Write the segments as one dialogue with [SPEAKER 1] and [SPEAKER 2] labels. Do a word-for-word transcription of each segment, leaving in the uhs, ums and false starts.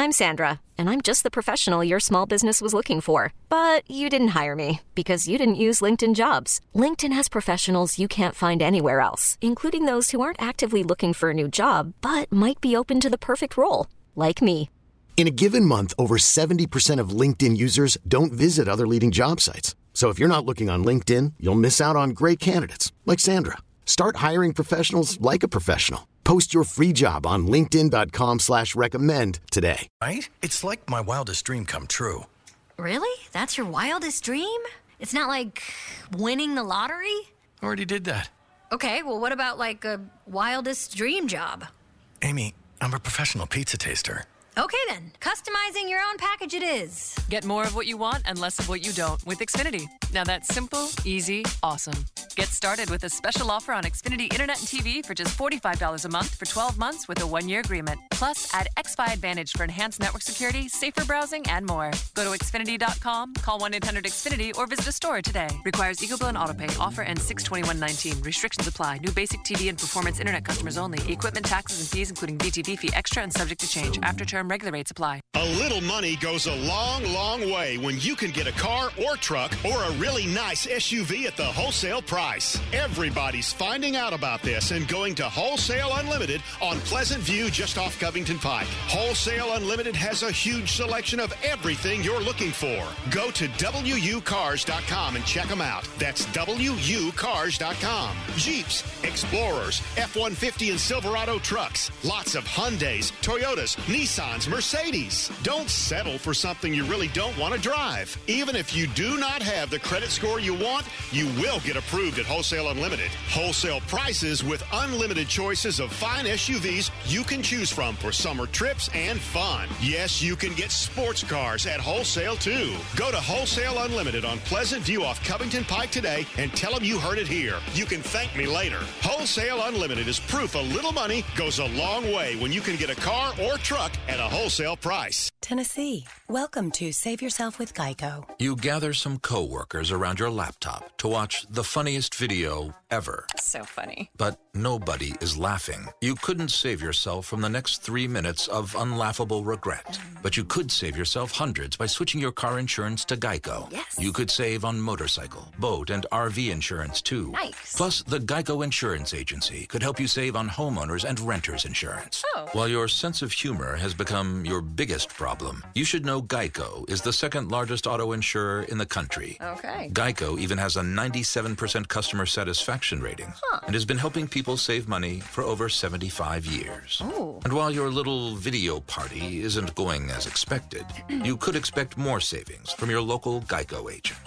[SPEAKER 1] I'm Sandra, and I'm just the professional your small business was looking for. But you didn't hire me because you didn't use LinkedIn Jobs. LinkedIn has professionals you can't find anywhere else, including those who aren't actively looking for a new job, but might be open to the perfect role, like me.
[SPEAKER 2] In a given month, over seventy percent of LinkedIn users don't visit other leading job sites. So if you're not looking on LinkedIn, you'll miss out on great candidates like Sandra. Start hiring professionals like a professional. Post your free job on linkedin.com slash recommend today.
[SPEAKER 3] Right? It's like my wildest dream come true.
[SPEAKER 4] Really? That's your wildest dream? It's not like winning the lottery?
[SPEAKER 3] Already did that.
[SPEAKER 4] Okay, well, what about like a wildest dream job?
[SPEAKER 3] Amy, I'm a professional pizza taster.
[SPEAKER 4] Okay then, customizing your own package it is.
[SPEAKER 5] Get more of what you want and less of what you don't with Xfinity. Now that's simple, easy, awesome. Get started with a special offer on Xfinity Internet and T V for just forty-five dollars a month for twelve months with a one-year agreement. Plus, add X F I Advantage for enhanced network security, safer browsing, and more. Go to Xfinity dot com, call one eight hundred X Finity, or visit a store today. Requires EcoBill and AutoPay. Offer ends six twenty-one nineteen. Restrictions apply. New basic T V and performance Internet customers only. Equipment, taxes, and fees, including V T V fee extra and subject to change. After term, regular rates apply.
[SPEAKER 6] A little money goes a long, long way when you can get a car or truck or a really nice S U V at the wholesale price. Everybody's finding out about this and going to Wholesale Unlimited on Pleasant View just off Covington Pike. Wholesale Unlimited has a huge selection of everything you're looking for. Go to W U cars dot com and check them out. That's W U cars dot com. Jeeps, Explorers, F one fifty and Silverado trucks. Lots of Hyundais, Toyotas, Nissans, Mercedes. Don't settle for something you really don't want to drive. Even if you do not have the credit score you want, you will get approved at Wholesale Unlimited. Wholesale prices with unlimited choices of fine S U Vs you can choose from for summer trips and fun. Yes, you can get sports cars at Wholesale too. Go to Wholesale Unlimited on Pleasant View off Covington Pike today and tell them you heard it here. You can thank me later. Wholesale Unlimited is proof a little money goes a long way when you can get a car or truck at a wholesale price.
[SPEAKER 7] Tennessee, welcome to Save Yourself with Geico.
[SPEAKER 8] You gather some coworkers around your laptop to watch the funniest video ever.
[SPEAKER 5] So funny.
[SPEAKER 8] But nobody is laughing. You couldn't save yourself from the next three minutes of unlaughable regret. But you could save yourself hundreds by switching your car insurance to Geico.
[SPEAKER 4] Yes.
[SPEAKER 8] You could save on motorcycle, boat, and R V insurance, too.
[SPEAKER 4] Nice.
[SPEAKER 8] Plus, the Geico Insurance Agency could help you save on homeowners and renters insurance.
[SPEAKER 5] Oh.
[SPEAKER 8] While your sense of humor has become your biggest problem, you should know Geico is the second largest auto insurer in the country.
[SPEAKER 5] Okay.
[SPEAKER 8] Geico even has a ninety-seven percent customer satisfaction rating
[SPEAKER 5] Huh.
[SPEAKER 8] and has been helping people save money for over seventy-five years.
[SPEAKER 5] Ooh.
[SPEAKER 8] And while your little video party isn't going as expected, you could expect more savings from your local Geico agent.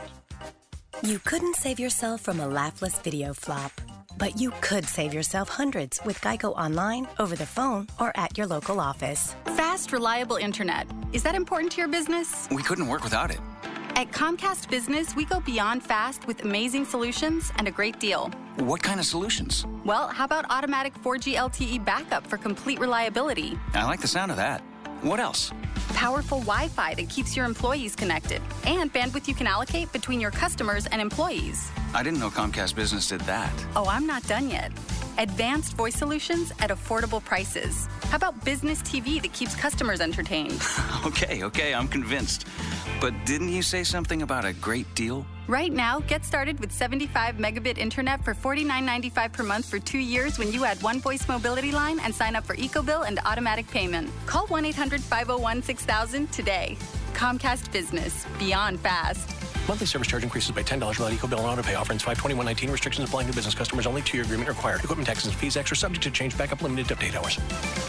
[SPEAKER 7] You couldn't save yourself from a laughless video flop, but you could save yourself hundreds with Geico online, over the phone, or at your local office.
[SPEAKER 9] Fast, reliable internet. Is that important to your business?
[SPEAKER 10] We couldn't work without it.
[SPEAKER 9] At Comcast Business, we go beyond fast with amazing solutions and a great deal.
[SPEAKER 10] What kind of solutions?
[SPEAKER 9] Well, how about automatic four G L T E backup for complete reliability?
[SPEAKER 10] I like the sound of that. What else?
[SPEAKER 9] Powerful Wi-Fi that keeps your employees connected, and bandwidth you can allocate between your customers and employees.
[SPEAKER 10] I didn't know Comcast Business did that.
[SPEAKER 9] Oh, I'm not done yet. Advanced voice solutions at affordable prices. How about business T V that keeps customers entertained?
[SPEAKER 10] Okay, okay, I'm convinced. But didn't you say something about a great deal?
[SPEAKER 9] Right now, get started with seventy-five megabit internet for forty-nine ninety-five per month for two years when you add one voice mobility line and sign up for EcoBill and automatic payment. Call one eight hundred five oh one six thousand today. Comcast Business. Beyond fast.
[SPEAKER 11] Monthly service charge increases by ten dollars without EcoBill and autopay. Offer ends five twenty-one nineteen. Restrictions apply to business customers only. Two-year agreement required. Equipment taxes and fees extra. Subject to change. Backup limited to up to eight hours.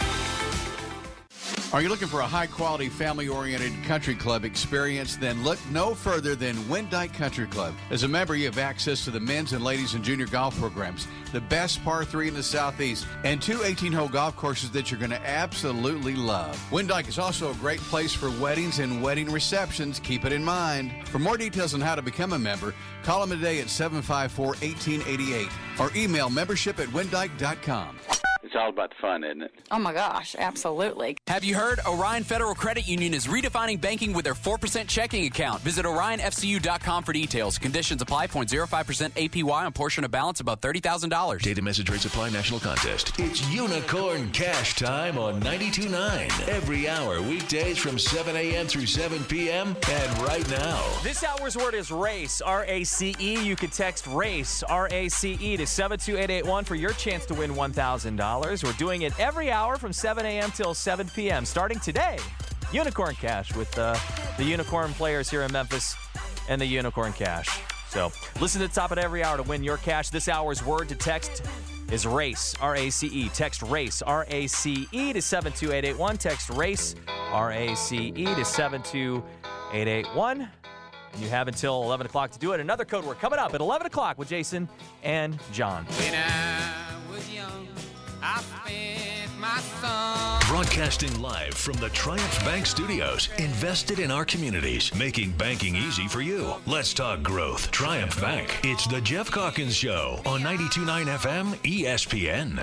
[SPEAKER 12] Are you looking for a high-quality, family-oriented country club experience? Then look no further than Windike Country Club. As a member, you have access to the men's and ladies and junior golf programs, the best par three in the Southeast, and two eighteen-hole golf courses that you're going to absolutely love. Windike is also a great place for weddings and wedding receptions. Keep it in mind. For more details on how to become a member, call them today at seven five four, one eight eight eight or email membership at windike dot com.
[SPEAKER 13] It's all about the fun, isn't it?
[SPEAKER 14] Oh, my gosh, absolutely.
[SPEAKER 15] Have you heard? Orion Federal Credit Union is redefining banking with their four percent checking account. Visit orion f c u dot com for details. Conditions apply. zero point zero five percent A P Y on portion of balance above thirty thousand dollars.
[SPEAKER 16] Data message rates apply. National contest. It's Unicorn Cash Time on ninety-two point nine. Every hour, weekdays from seven a.m. through seven p.m. And right now.
[SPEAKER 17] This hour's word is race, R A C E. You can text RACE, R A C E, to seven two eight eight one for your chance to win one thousand dollars. We're doing it every hour from seven a.m. till seven p.m. starting today. Unicorn Cash with uh, the Unicorn players here in Memphis and the Unicorn Cash. So listen to the top of every hour to win your cash. This hour's word to text is RACE, R A C E. Text RACE, R A C E, to seven two eight eight one. Text RACE, R A C E, to seven two eight eight one. And you have until eleven o'clock to do it. Another code word coming up at eleven o'clock with Jason and John.
[SPEAKER 18] When I was young, I spent my son.
[SPEAKER 16] Broadcasting live from the Triumph Bank Studios. Invested in our communities, making banking easy for you. Let's talk growth. Triumph Bank. It's the Jeff Calkins Show on ninety-two point nine F M E S P N.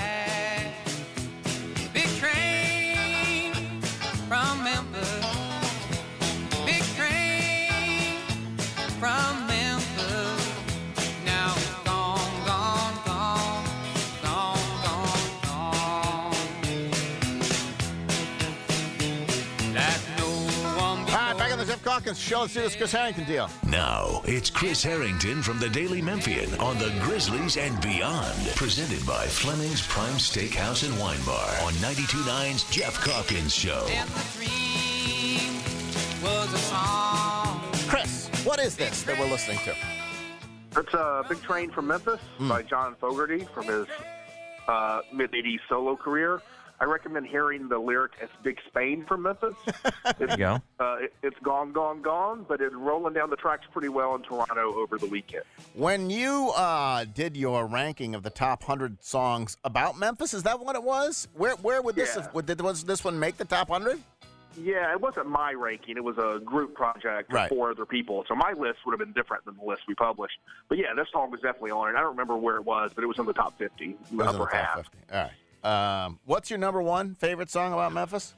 [SPEAKER 18] Big train from Memphis. Big train from Memphis. Now it's gone, gone, gone, gone, gone, gone. Like no one before.
[SPEAKER 19] All right, back on the Jeff Calkins Show. Let's do this Chris Harrington deal.
[SPEAKER 16] Now, it's Chris Harrington from the Daily Memphian on the Grizzlies and Beyond. Presented by Fleming's Prime Steakhouse and Wine Bar on ninety-two point nine's Jeff Calkins Show.
[SPEAKER 18] And the dream was a song.
[SPEAKER 19] Chris, what is this that we're listening to?
[SPEAKER 20] It's a Big Train from Memphis
[SPEAKER 19] Mm.
[SPEAKER 20] by John Fogerty from his uh, mid-eighties solo career. I recommend hearing the lyric as Big Spain from Memphis.
[SPEAKER 17] There you go.
[SPEAKER 20] Uh, it, it's gone, gone, gone, but it's rolling down the tracks pretty well in Toronto over the weekend.
[SPEAKER 19] When you uh, did your ranking of the top one hundred songs about Memphis, is that what it was? Where where would this
[SPEAKER 20] Yeah.
[SPEAKER 19] have, would, did was this one make the top one hundred?
[SPEAKER 20] Yeah, it wasn't my ranking. It was a group project of
[SPEAKER 19] Right.
[SPEAKER 20] four other people. So my list would have been different than the list we published. But yeah, this song was definitely on it. I don't remember where it was, but it was in the top fifty,
[SPEAKER 19] It was in the
[SPEAKER 20] upper
[SPEAKER 19] top
[SPEAKER 20] half.
[SPEAKER 19] fifty. All right. Um, what's your number one favorite song about Memphis?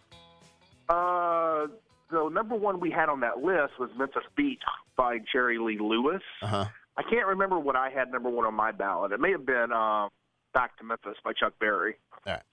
[SPEAKER 20] Uh, the number one we had on that list was Memphis Beat by Jerry Lee Lewis.
[SPEAKER 19] Uh-huh.
[SPEAKER 20] I can't remember what I had number one on my ballot. It may have been uh, Back to Memphis by Chuck Berry.
[SPEAKER 19] All right.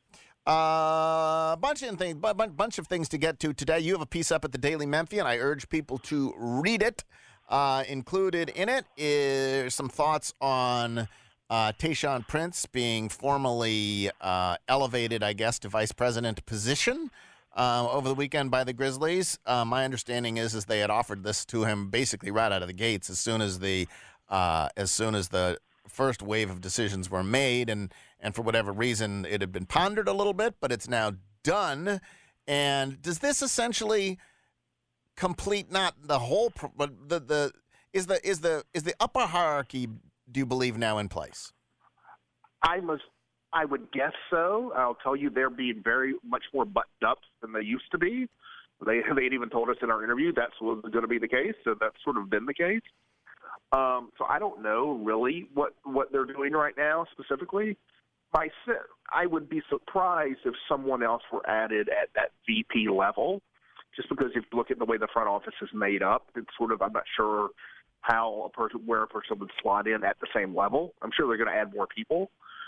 [SPEAKER 19] A uh, bunch of things, bu- bu- bunch of things to get to today. You have a piece up at the Daily Memphian. I urge people to read it. Uh, included in it is some thoughts on uh, Tayshaun Prince being formally uh, elevated, I guess, to vice president position uh, over the weekend by the Grizzlies. Uh, my understanding is, is they had offered this to him basically right out of the gates as soon as the uh, as soon as the first wave of decisions were made, and and for whatever reason it had been pondered a little bit, but it's now done. And does this essentially complete not the whole, pro- but the the is the is the is the upper hierarchy, do you believe, now in place?
[SPEAKER 20] I must, I would guess so. I'll tell you, they're being very much more buttoned up than they used to be. They they even told us in our interview that's was going to be the case, so that's sort of been the case. Um, so I don't know really what, what they're doing right now specifically. My, I would be surprised if someone else were added at that V P level, just because if you look at the way the front office is made up, it's sort of, I'm not sure how a person, where a person would slot in at the same level. I'm sure they're going to add more people.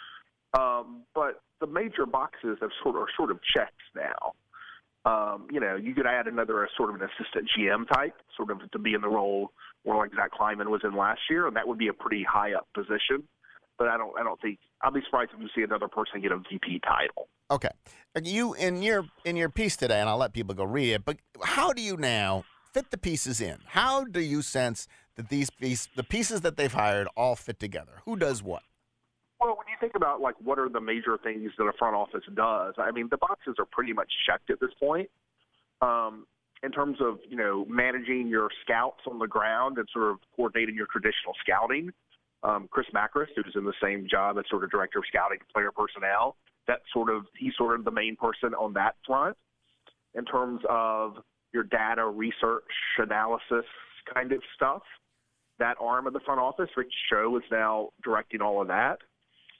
[SPEAKER 20] Um, but the major boxes have sort of, are sort of checked now. Um, you know, you could add another uh, sort of an assistant G M type, sort of to be in the role where like Zach Kleiman was in last year, and that would be a pretty high up position. But I don't, I don't think I'll be surprised if you see another person get a V P title.
[SPEAKER 19] Okay, you in your in your piece today, and I'll let people go read it. But how do you now fit the pieces in? How do you sense that these piece, the pieces that they've hired all fit together? Who does what?
[SPEAKER 20] Well, when you think about, like, what are the major things that a front office does, I mean, the boxes are pretty much checked at this point. Um, in terms of, you know, managing your scouts on the ground and sort of coordinating your traditional scouting, um, Chris Macris, who's in the same job as sort of director of scouting and player personnel, that's sort of, he's sort of the main person on that front. In terms of your data research, analysis kind of stuff, that arm of the front office, Rich Cho, is now directing all of that.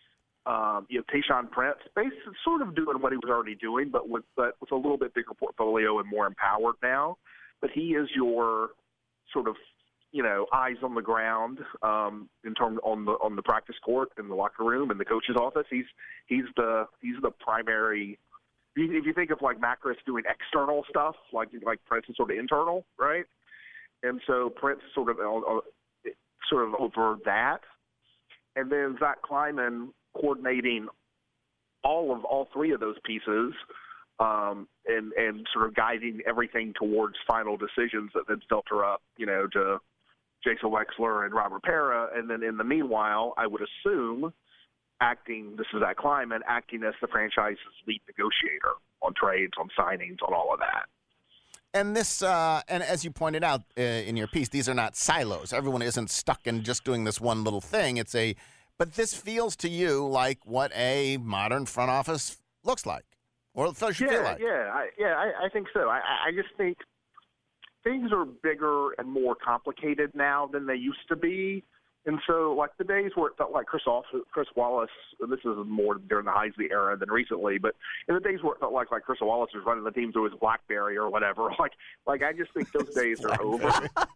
[SPEAKER 20] Um, you know, Tayshaun Prince, basically sort of doing what he was already doing, but with but with a little bit bigger portfolio and more empowered now. But he is your sort of, you know, eyes on the ground um, in terms on the on the practice court, in the locker room, in the coach's office. He's he's the he's the primary. If you think of like Macris doing external stuff, like like Prince is sort of internal, right? And so Prince is sort of uh, sort of over that, and then Zach Kleiman coordinating all of all three of those pieces, um, and and sort of guiding everything towards final decisions that then filter up, you know, to Jason Wexler and Robert Pera, and then in the meanwhile, I would assume acting. This is Zach Kleiman acting as the franchise's lead negotiator on trades, on signings, on all of that.
[SPEAKER 19] And this, uh, and as you pointed out uh, in your piece, these are not silos. Everyone isn't stuck in just doing this one little thing. It's a But this feels to you like what a modern front office looks like, or should
[SPEAKER 20] yeah,
[SPEAKER 19] feel like.
[SPEAKER 20] Yeah, I, yeah, I, I think so. I, I just think things are bigger and more complicated now than they used to be. And so, like, the days where it felt like Chris, Chris Wallace, and this is more during the Heisley era than recently, but in the days where it felt like, like Chris Wallace was running the team through his BlackBerry or whatever, like, like I just think those days are over.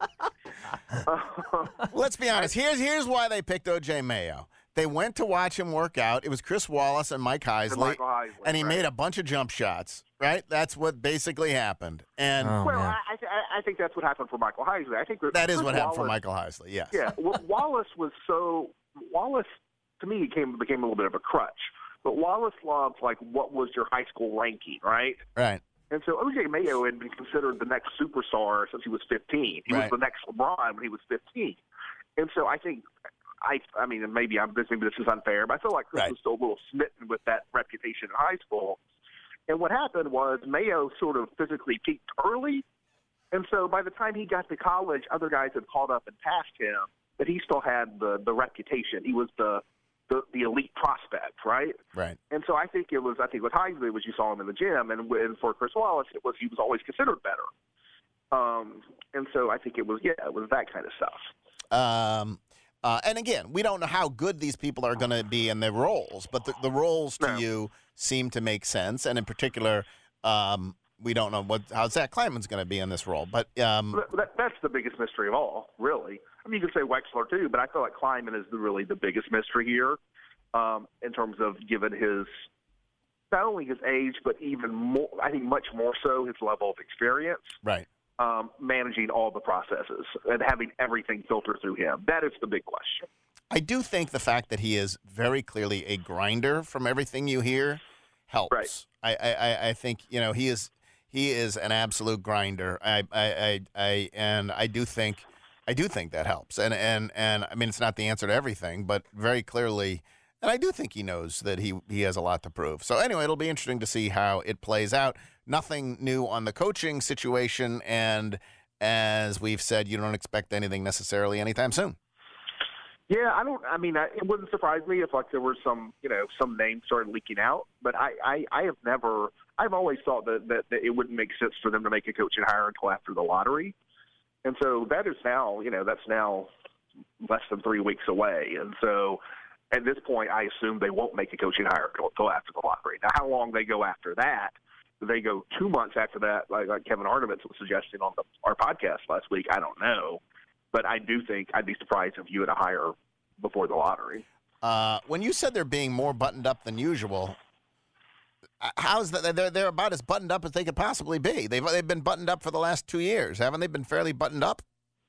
[SPEAKER 19] Let's be honest. Here's here's why they picked O J Mayo. They went to watch him work out. It was Chris Wallace and Mike Heisley,
[SPEAKER 20] and, Michael Heisley,
[SPEAKER 19] and he
[SPEAKER 20] right.
[SPEAKER 19] made a bunch of jump shots, right? That's what basically happened. And
[SPEAKER 20] oh, well, I, I, I think that's what happened for Michael Heisley. I think
[SPEAKER 19] that
[SPEAKER 20] Chris
[SPEAKER 19] is what happened
[SPEAKER 20] Wallace,
[SPEAKER 19] for Michael Heisley, yes.
[SPEAKER 20] Yeah, well, Wallace was so – Wallace, to me, became, became a little bit of a crutch. But Wallace loved, like, what was your high school ranking, right?
[SPEAKER 19] Right.
[SPEAKER 20] And so O J Mayo had been considered the next superstar since he was fifteen. He
[SPEAKER 19] right.
[SPEAKER 20] was the next LeBron when he was fifteen. And so I think – I, I mean, maybe I'm maybe this is unfair, but I feel like Chris
[SPEAKER 19] right.
[SPEAKER 20] was still a little smitten with that reputation in high school. And what happened was Mayo sort of physically peaked early, and so by the time he got to college, other guys had caught up and passed him, but he still had the the reputation. He was the the, the elite prospect, right?
[SPEAKER 19] Right.
[SPEAKER 20] And so I think it was I think with Heisley was you saw him in the gym, and, and for Chris Wallace, it was he was always considered better. Um, and so I think it was yeah, it was that kind of stuff.
[SPEAKER 19] Um. Uh, and again, we don't know how good these people are going to be in their roles, but the, the roles to
[SPEAKER 20] no.
[SPEAKER 19] you seem to make sense. And in particular, um, we don't know what how Zach Kleiman's going to be in this role. But um,
[SPEAKER 20] that, that's the biggest mystery of all, really. I mean, you could say Wexler too, but I feel like Kleiman is the, really the biggest mystery here um, in terms of given his not only his age, but even more. I think much more so his level of experience.
[SPEAKER 19] Right.
[SPEAKER 20] Um, managing all the processes and having everything filter through him. That is the big question.
[SPEAKER 19] I do think the fact that he is very clearly a grinder from everything you hear helps.
[SPEAKER 20] Right.
[SPEAKER 19] I, I, I think, you know, he is he is an absolute grinder. I, I, I, I and I do think I do think that helps. And, and and I mean it's not the answer to everything, but very clearly and I do think he knows that he he has a lot to prove. So anyway, it'll be interesting to see how it plays out. Nothing new on the coaching situation, and as we've said, you don't expect anything necessarily anytime soon.
[SPEAKER 20] Yeah, I don't. I mean, I, it wouldn't surprise me if like there were some, you know, some names started leaking out. But I, I, I have never. I've always thought that, that that it wouldn't make sense for them to make a coaching hire until after the lottery, and so that is now, you know, that's now less than three weeks away, and so. At this point, I assume they won't make a coaching hire until after the lottery. Now, how long they go after that? Do they go two months after that, like, like Kevin Arnovitz was suggesting on the, our podcast last week? I don't know. But I do think I'd be surprised if you had a hire before the lottery.
[SPEAKER 19] Uh, when you said they're being more buttoned up than usual, how's that? They're, they're about as buttoned up as they could possibly be. They've, they've been buttoned up for the last two years. Haven't they been fairly buttoned up?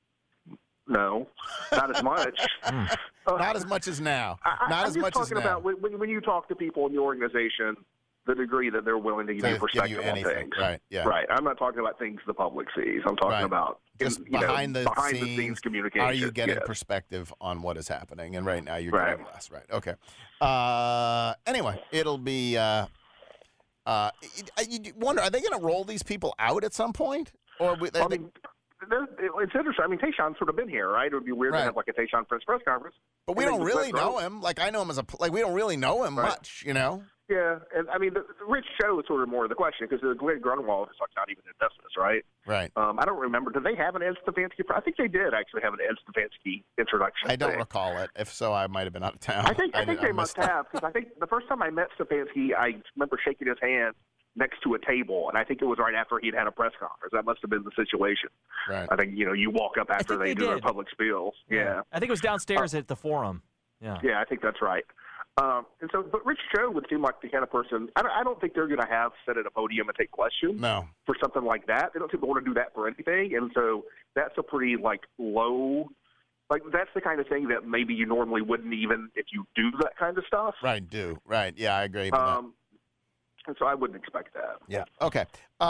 [SPEAKER 20] No, not as much.
[SPEAKER 19] uh, not as much as now.
[SPEAKER 20] I,
[SPEAKER 19] not
[SPEAKER 20] I'm
[SPEAKER 19] as
[SPEAKER 20] just
[SPEAKER 19] much as
[SPEAKER 20] talking
[SPEAKER 19] now.
[SPEAKER 20] about when, when you talk to people in the organization, the degree that they're willing to give you perspective
[SPEAKER 19] give you anything.
[SPEAKER 20] on things.
[SPEAKER 19] Right, yeah.
[SPEAKER 20] Right. I'm not talking about things the public sees. I'm talking
[SPEAKER 19] right.
[SPEAKER 20] about
[SPEAKER 19] just
[SPEAKER 20] in,
[SPEAKER 19] behind,
[SPEAKER 20] know,
[SPEAKER 19] the,
[SPEAKER 20] behind
[SPEAKER 19] scenes,
[SPEAKER 20] the scenes communication.
[SPEAKER 19] Are you getting
[SPEAKER 20] yes.
[SPEAKER 19] perspective on what is happening? And right now you're
[SPEAKER 20] right.
[SPEAKER 19] getting less. Right. Okay. Uh, anyway, it'll be. Uh, uh, you wonder, are they going to roll these people out at some point? Or we,
[SPEAKER 20] well, I mean, it's interesting. I mean, Tayshaun's sort of been here, right? It would be weird
[SPEAKER 19] right.
[SPEAKER 20] to have like a Tayshaun Prince press conference.
[SPEAKER 19] But we don't really know him. Like I know him as a like we don't really know him
[SPEAKER 20] right.
[SPEAKER 19] much, you know.
[SPEAKER 20] Yeah, and I mean, the, the Rich Cho is sort of more of the question because the Glenn Grunwald is like not even in business, right?
[SPEAKER 19] Right.
[SPEAKER 20] Um, I don't remember. Did they have an Ed Stefanski? I think they did actually have an Ed Stefanski introduction.
[SPEAKER 19] I don't
[SPEAKER 20] thing.
[SPEAKER 19] recall it. If so, I might have been out of town.
[SPEAKER 20] I think I,
[SPEAKER 19] I
[SPEAKER 20] think
[SPEAKER 19] did- I
[SPEAKER 20] they must
[SPEAKER 19] missed it.
[SPEAKER 20] have because I think the first time I met Stefanski, I remember shaking his hand next to a table, and I think it was right after he'd had a press conference. That must have been the situation.
[SPEAKER 19] Right.
[SPEAKER 20] I think you know you walk up after
[SPEAKER 17] think
[SPEAKER 20] they,
[SPEAKER 17] they
[SPEAKER 20] do their
[SPEAKER 17] did.
[SPEAKER 20] public spiels. Yeah.
[SPEAKER 17] I think it was downstairs at the Forum. Yeah.
[SPEAKER 20] Yeah, I think that's right. Um, and so, but Rich Cho would seem like the kind of person. I don't, I don't think they're going to have sit at a podium and take questions.
[SPEAKER 19] No.
[SPEAKER 20] For something like that, they don't seem to want to do that for anything, and so that's a pretty like low. Like that's the kind of thing that maybe you normally wouldn't even if you do that kind of stuff.
[SPEAKER 19] Right, do. Right. Yeah, I agree with that.
[SPEAKER 20] Um, and so I wouldn't expect that.
[SPEAKER 19] Yeah. Okay.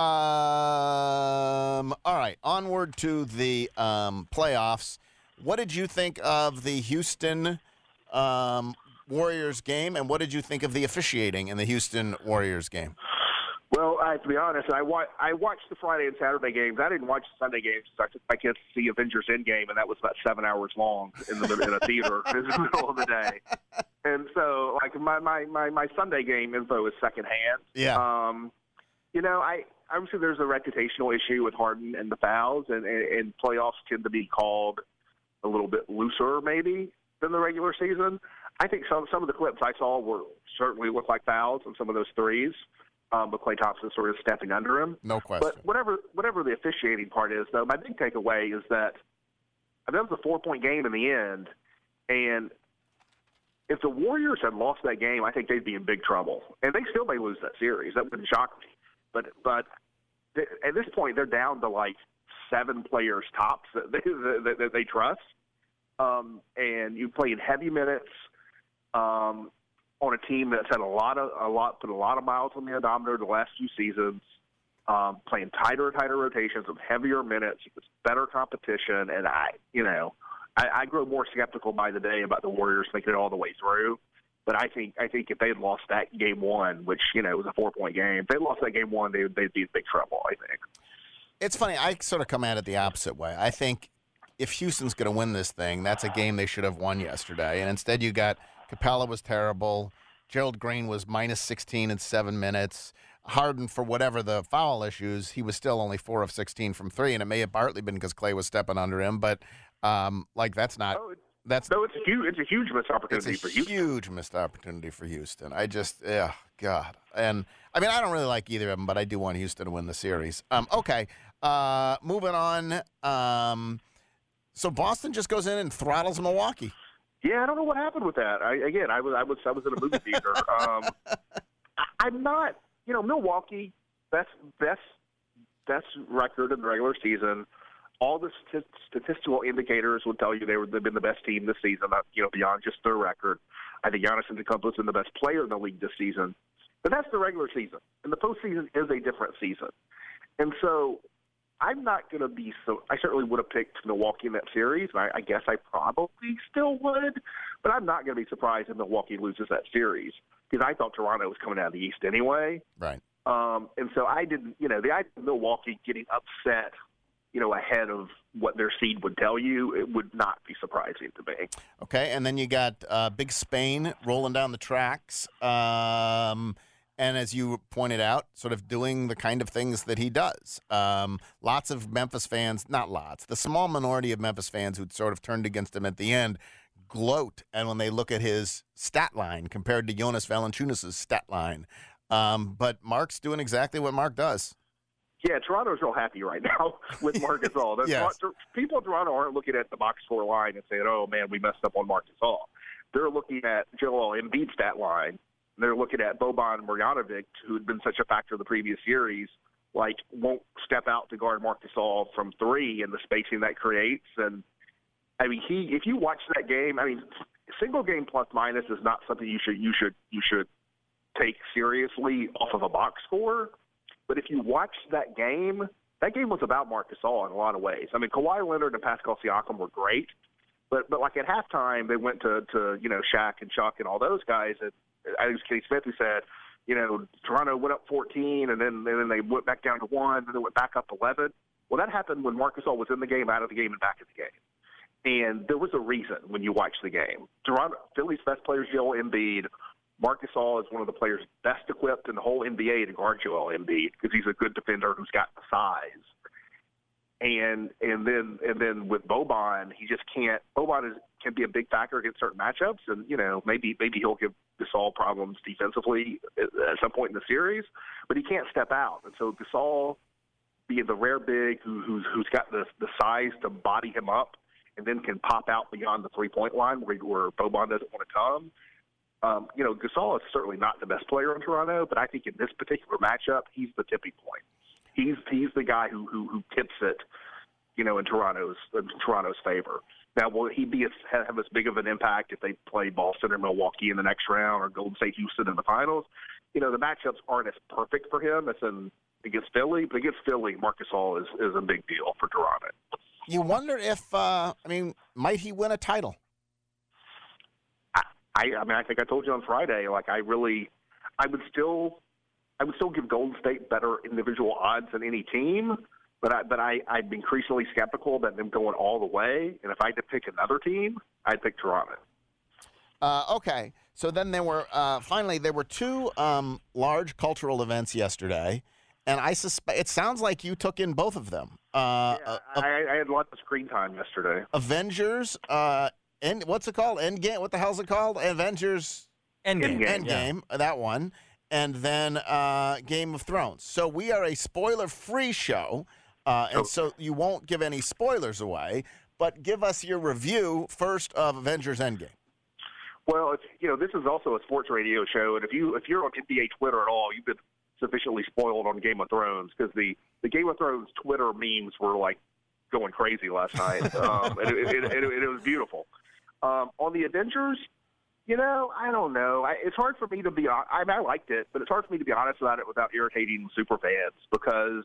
[SPEAKER 19] Um, all right. Onward to the um, playoffs. What did you think of the Houston um, Warriors game, and what did you think of the officiating in the Houston Warriors game?
[SPEAKER 20] Well, I have to be honest, I, wa- I watched the Friday and Saturday games. I didn't watch the Sunday games. I took my kids to see Avengers Endgame, and that was about seven hours long in, the, in a theater in the middle of the day. And so, like, my, my, my, my Sunday game info is secondhand.
[SPEAKER 19] Yeah.
[SPEAKER 20] Um, you know, I obviously there's a reputational issue with Harden and the fouls, and, and, and playoffs tend to be called a little bit looser maybe than the regular season. I think some some of the clips I saw were certainly looked like fouls on some of those threes. Um, but Klay Thompson sort of stepping under him.
[SPEAKER 19] No question.
[SPEAKER 20] But whatever whatever the officiating part is, though, my big takeaway is that I mean, that was a four-point game in the end, and if the Warriors had lost that game, I think they'd be in big trouble. And they still may lose that series. That wouldn't shock me. But but th- at this point, they're down to like seven players tops that they, that, that they trust. Um, and you play in heavy minutes. Um, on a team that's had a lot of a lot put a lot of miles on the odometer the last few seasons, um, playing tighter and tighter rotations with heavier minutes, with better competition, and I, you know, I, I grow more skeptical by the day about the Warriors making it all the way through. But I think I think if they had lost that game one, which you know was a four point game, if they lost that game one, they would they'd be in big trouble. I think.
[SPEAKER 19] It's funny. I sort of come at it the opposite way. I think if Houston's going to win this thing, that's a game they should have won yesterday, and instead you got. Capella was terrible. Gerald Green was minus sixteen in seven minutes. Harden, for whatever the foul issues, he was still only four of sixteen from three, and it may have partly been because Klay was stepping under him, but um, like that's not
[SPEAKER 20] Oh,
[SPEAKER 19] that's
[SPEAKER 20] no, it's a huge it's a huge missed
[SPEAKER 19] it's
[SPEAKER 20] opportunity
[SPEAKER 19] a
[SPEAKER 20] for Houston.
[SPEAKER 19] huge missed opportunity for Houston. I just, yeah, God, and I mean I don't really like either of them, but I do want Houston to win the series. Um, okay, uh, moving on. Um, so Boston just goes in and throttles Milwaukee.
[SPEAKER 20] Yeah, I don't know what happened with that. I, again, I was I was I was in a movie theater. Um, I, I'm not, you know, Milwaukee best best best record in the regular season. All the st- statistical indicators would tell you they were they've been the best team this season. uh, You know, beyond just their record. I think Giannis Antetokounmpo has been the best player in the league this season. But that's the regular season, and the postseason is a different season. And so I'm not going to be so – I certainly would have picked Milwaukee in that series, and I, I guess I probably still would, but I'm not going to be surprised if Milwaukee loses that series because I thought Toronto was coming out of the East anyway.
[SPEAKER 19] Right.
[SPEAKER 20] Um, and so I didn't – you know, the idea of Milwaukee getting upset, you know, ahead of what their seed would tell you, it would not be surprising to me.
[SPEAKER 19] Okay, and then you got uh, Big Spain rolling down the tracks. Um And as you pointed out, sort of doing the kind of things that he does. Um, lots of Memphis fans, not lots, the small minority of Memphis fans who'd sort of turned against him at the end gloat. And when they look at his stat line compared to Jonas Valanciunas' stat line. Um, but Mark's doing exactly what Mark does.
[SPEAKER 20] Yeah, Toronto's real happy right now with Marc Gasol. That's
[SPEAKER 19] Yes.
[SPEAKER 20] not- People in Toronto aren't looking at the box score line and saying, oh, man, we messed up on Marc Gasol. They're looking at Joel Embiid's stat line. They're looking at Boban Marjanovic, who had been such a factor in the previous series, like won't step out to guard Marc Gasol from three and the spacing that creates. And, I mean, he if you watch that game, I mean, single game plus minus is not something you should you should you should take seriously off of a box score. But if you watch that game, that game was about Marc Gasol in a lot of ways. I mean, Kawhi Leonard and Pascal Siakam were great, but but like at halftime they went to to you know Shaq and Chuck and all those guys, and I think it was Kenny Smith who said, you know, Toronto went up fourteen, and then and then they went back down to one, and then went back up eleven. Well, that happened when Marc Gasol was in the game, out of the game, and back in the game. And there was a reason when you watch the game. Toronto, Philly's best player, Joel Embiid, Marc Gasol is one of the players best equipped in the whole N B A to guard Joel Embiid because he's a good defender who's got the size. And and then and then with Boban, he just can't. Boban is, can be a big factor against certain matchups, and you know maybe maybe he'll give Gasol problems defensively at, at some point in the series, but he can't step out. And so Gasol, being the rare big who, who's who's got the the size to body him up, and then can pop out beyond the three point line where where Boban doesn't want to come. Um, you know, Gasol is certainly not the best player in Toronto, but I think in this particular matchup, he's the tipping point. He's he's the guy who who, who tips it, you know, in Toronto's in Toronto's favor. Now, will he be as, have as big of an impact if they play Boston or Milwaukee in the next round or Golden State Houston in the finals? You know, the matchups aren't as perfect for him as in against Philly, but against Philly, Marc Gasol is is a big deal for Toronto.
[SPEAKER 19] You wonder if uh, I mean, might he win a title?
[SPEAKER 20] I, I I mean, I think I told you on Friday. Like, I really, I would still. I would still give Golden State better individual odds than any team, but I, but I, I'm increasingly skeptical about them going all the way. And if I had to pick another team, I'd pick Toronto.
[SPEAKER 19] Uh, okay, so then there were uh, finally there were two um, large cultural events yesterday, and I suspect it sounds like you took in both of them. Uh,
[SPEAKER 20] yeah,
[SPEAKER 19] uh,
[SPEAKER 20] I, I had lots of screen time yesterday.
[SPEAKER 19] Avengers, uh, and what's it called? Endgame. What the hell's it called? Avengers.
[SPEAKER 17] Endgame.
[SPEAKER 19] Endgame. Endgame. Yeah. That one. And then uh, Game of Thrones. So we are a spoiler-free show, uh, and so you won't give any spoilers away, but give us your review first of Avengers Endgame.
[SPEAKER 20] Well, it's, you know, this is also a sports radio show, and if, you, if you're on N B A Twitter at all, you've been sufficiently spoiled on Game of Thrones because the, the Game of Thrones Twitter memes were, like, going crazy last night. um, and it, it, it, it, it was beautiful. Um, on the Avengers, you know, I don't know. I, it's hard for me to be – I mean, I liked it, but it's hard for me to be honest about it without irritating super fans because,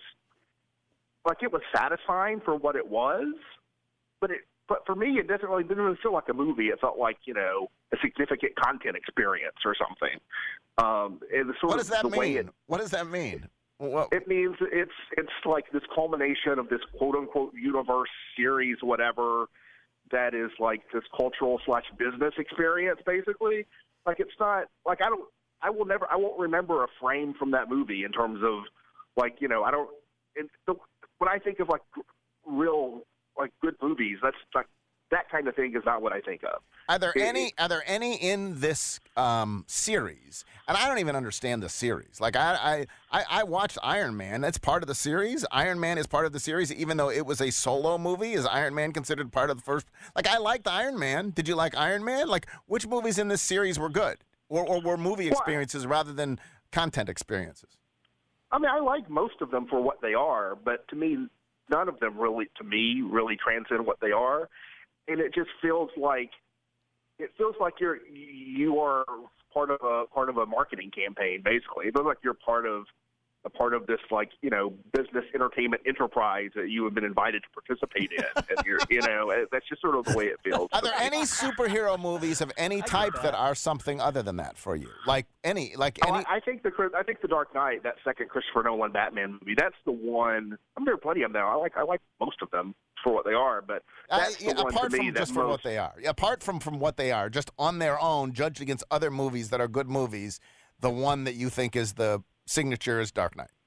[SPEAKER 20] like, it was satisfying for what it was, but it but for me, it doesn't really, didn't really feel like a movie. It felt like, you know, a significant content experience or something. Um, it was sort
[SPEAKER 19] what
[SPEAKER 20] of
[SPEAKER 19] does that
[SPEAKER 20] the
[SPEAKER 19] mean?
[SPEAKER 20] way it,
[SPEAKER 19] what does that mean? What?
[SPEAKER 20] It means it's it's like this culmination of this quote-unquote universe series, whatever – that is like this cultural slash business experience, basically. Like, it's not like I don't, I will never, I won't remember a frame from that movie in terms of like, you know, I don't, it, the, when I think of like real, like good movies, that's like, that kind of thing is not what I think of.
[SPEAKER 19] Are there
[SPEAKER 20] it,
[SPEAKER 19] any?
[SPEAKER 20] It,
[SPEAKER 19] are there any in this um, series? And I don't even understand the series. Like I, I, I watched Iron Man. That's part of the series. Iron Man is part of the series, even though it was a solo movie. Is Iron Man considered part of the first? Like I liked Iron Man. Did you like Iron Man? Like which movies in this series were good, or, or were movie experiences well, rather than content experiences?
[SPEAKER 20] I mean, I like most of them for what they are, but to me, none of them really, to me, really transcend what they are. And it just feels like it feels like you're you are part of a part of a marketing campaign. Basically, it feels like you're part of a part of this, like, you know, business entertainment enterprise that you have been invited to participate in. And you're, you know, that's just sort of the way it feels.
[SPEAKER 19] Are there any superhero movies of any type that. that are something other than that for you? Like any, like any?
[SPEAKER 20] Oh, I, I think the I think the Dark Knight, that second Christopher Nolan Batman movie, that's the one. I mean, there are plenty of them. I like I like most of them for what they are, but that's
[SPEAKER 19] uh, yeah,
[SPEAKER 20] the one
[SPEAKER 19] apart
[SPEAKER 20] to me
[SPEAKER 19] from
[SPEAKER 20] that
[SPEAKER 19] just
[SPEAKER 20] most,
[SPEAKER 19] for what they are. Apart from from what they are, just on their own, judged against other movies that are good movies, the one that you think is the signature is Dark Knight.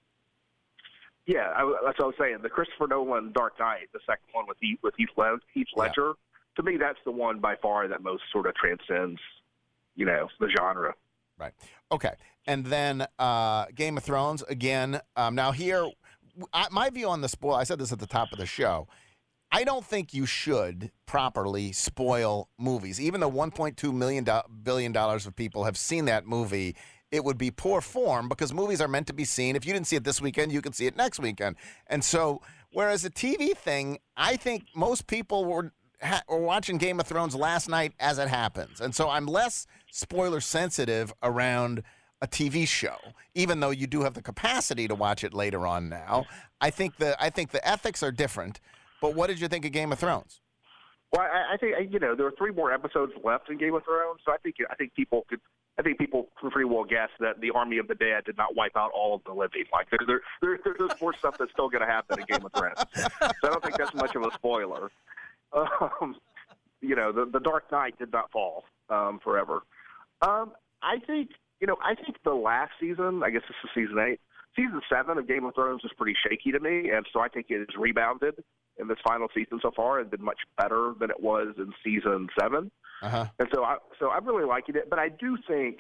[SPEAKER 20] Yeah, I, that's what I was saying. The Christopher Nolan Dark Knight, the second one with Heath, with Heath, Led, Heath Ledger, yeah. To me, that's the one by far that most sort of transcends, you know, the genre.
[SPEAKER 19] Right. Okay. And then uh, Game of Thrones, again. Um, now here, I, my view on the spoil, I said this at the top of the show, I don't think you should properly spoil movies. Even though one point two million billion dollars of people have seen that movie, it would be poor form because movies are meant to be seen. If you didn't see it this weekend, you can see it next weekend. And so, whereas a T V thing, I think most people were, ha- were watching Game of Thrones last night as it happens. And so I'm less spoiler sensitive around a T V show, even though you do have the capacity to watch it later on now. I think the I think the ethics are different. But what did you think of Game of Thrones?
[SPEAKER 20] Well, I, I think, you know, there are three more episodes left in Game of Thrones, so I think I think people could I think people can pretty well guess that the Army of the Dead did not wipe out all of the living. Like there, there, there there's more stuff that's still going to happen in Game of Thrones. So I don't think that's much of a spoiler. Um, you know, the the Dark Knight did not fall um, forever. Um, I think last season. I guess this is season eight. Season seven of Game of Thrones was pretty shaky to me, and so I think it has rebounded in this final season so far and been much better than it was in season seven.
[SPEAKER 19] Uh-huh.
[SPEAKER 20] And so, I, so I'm really liking it. But I do think,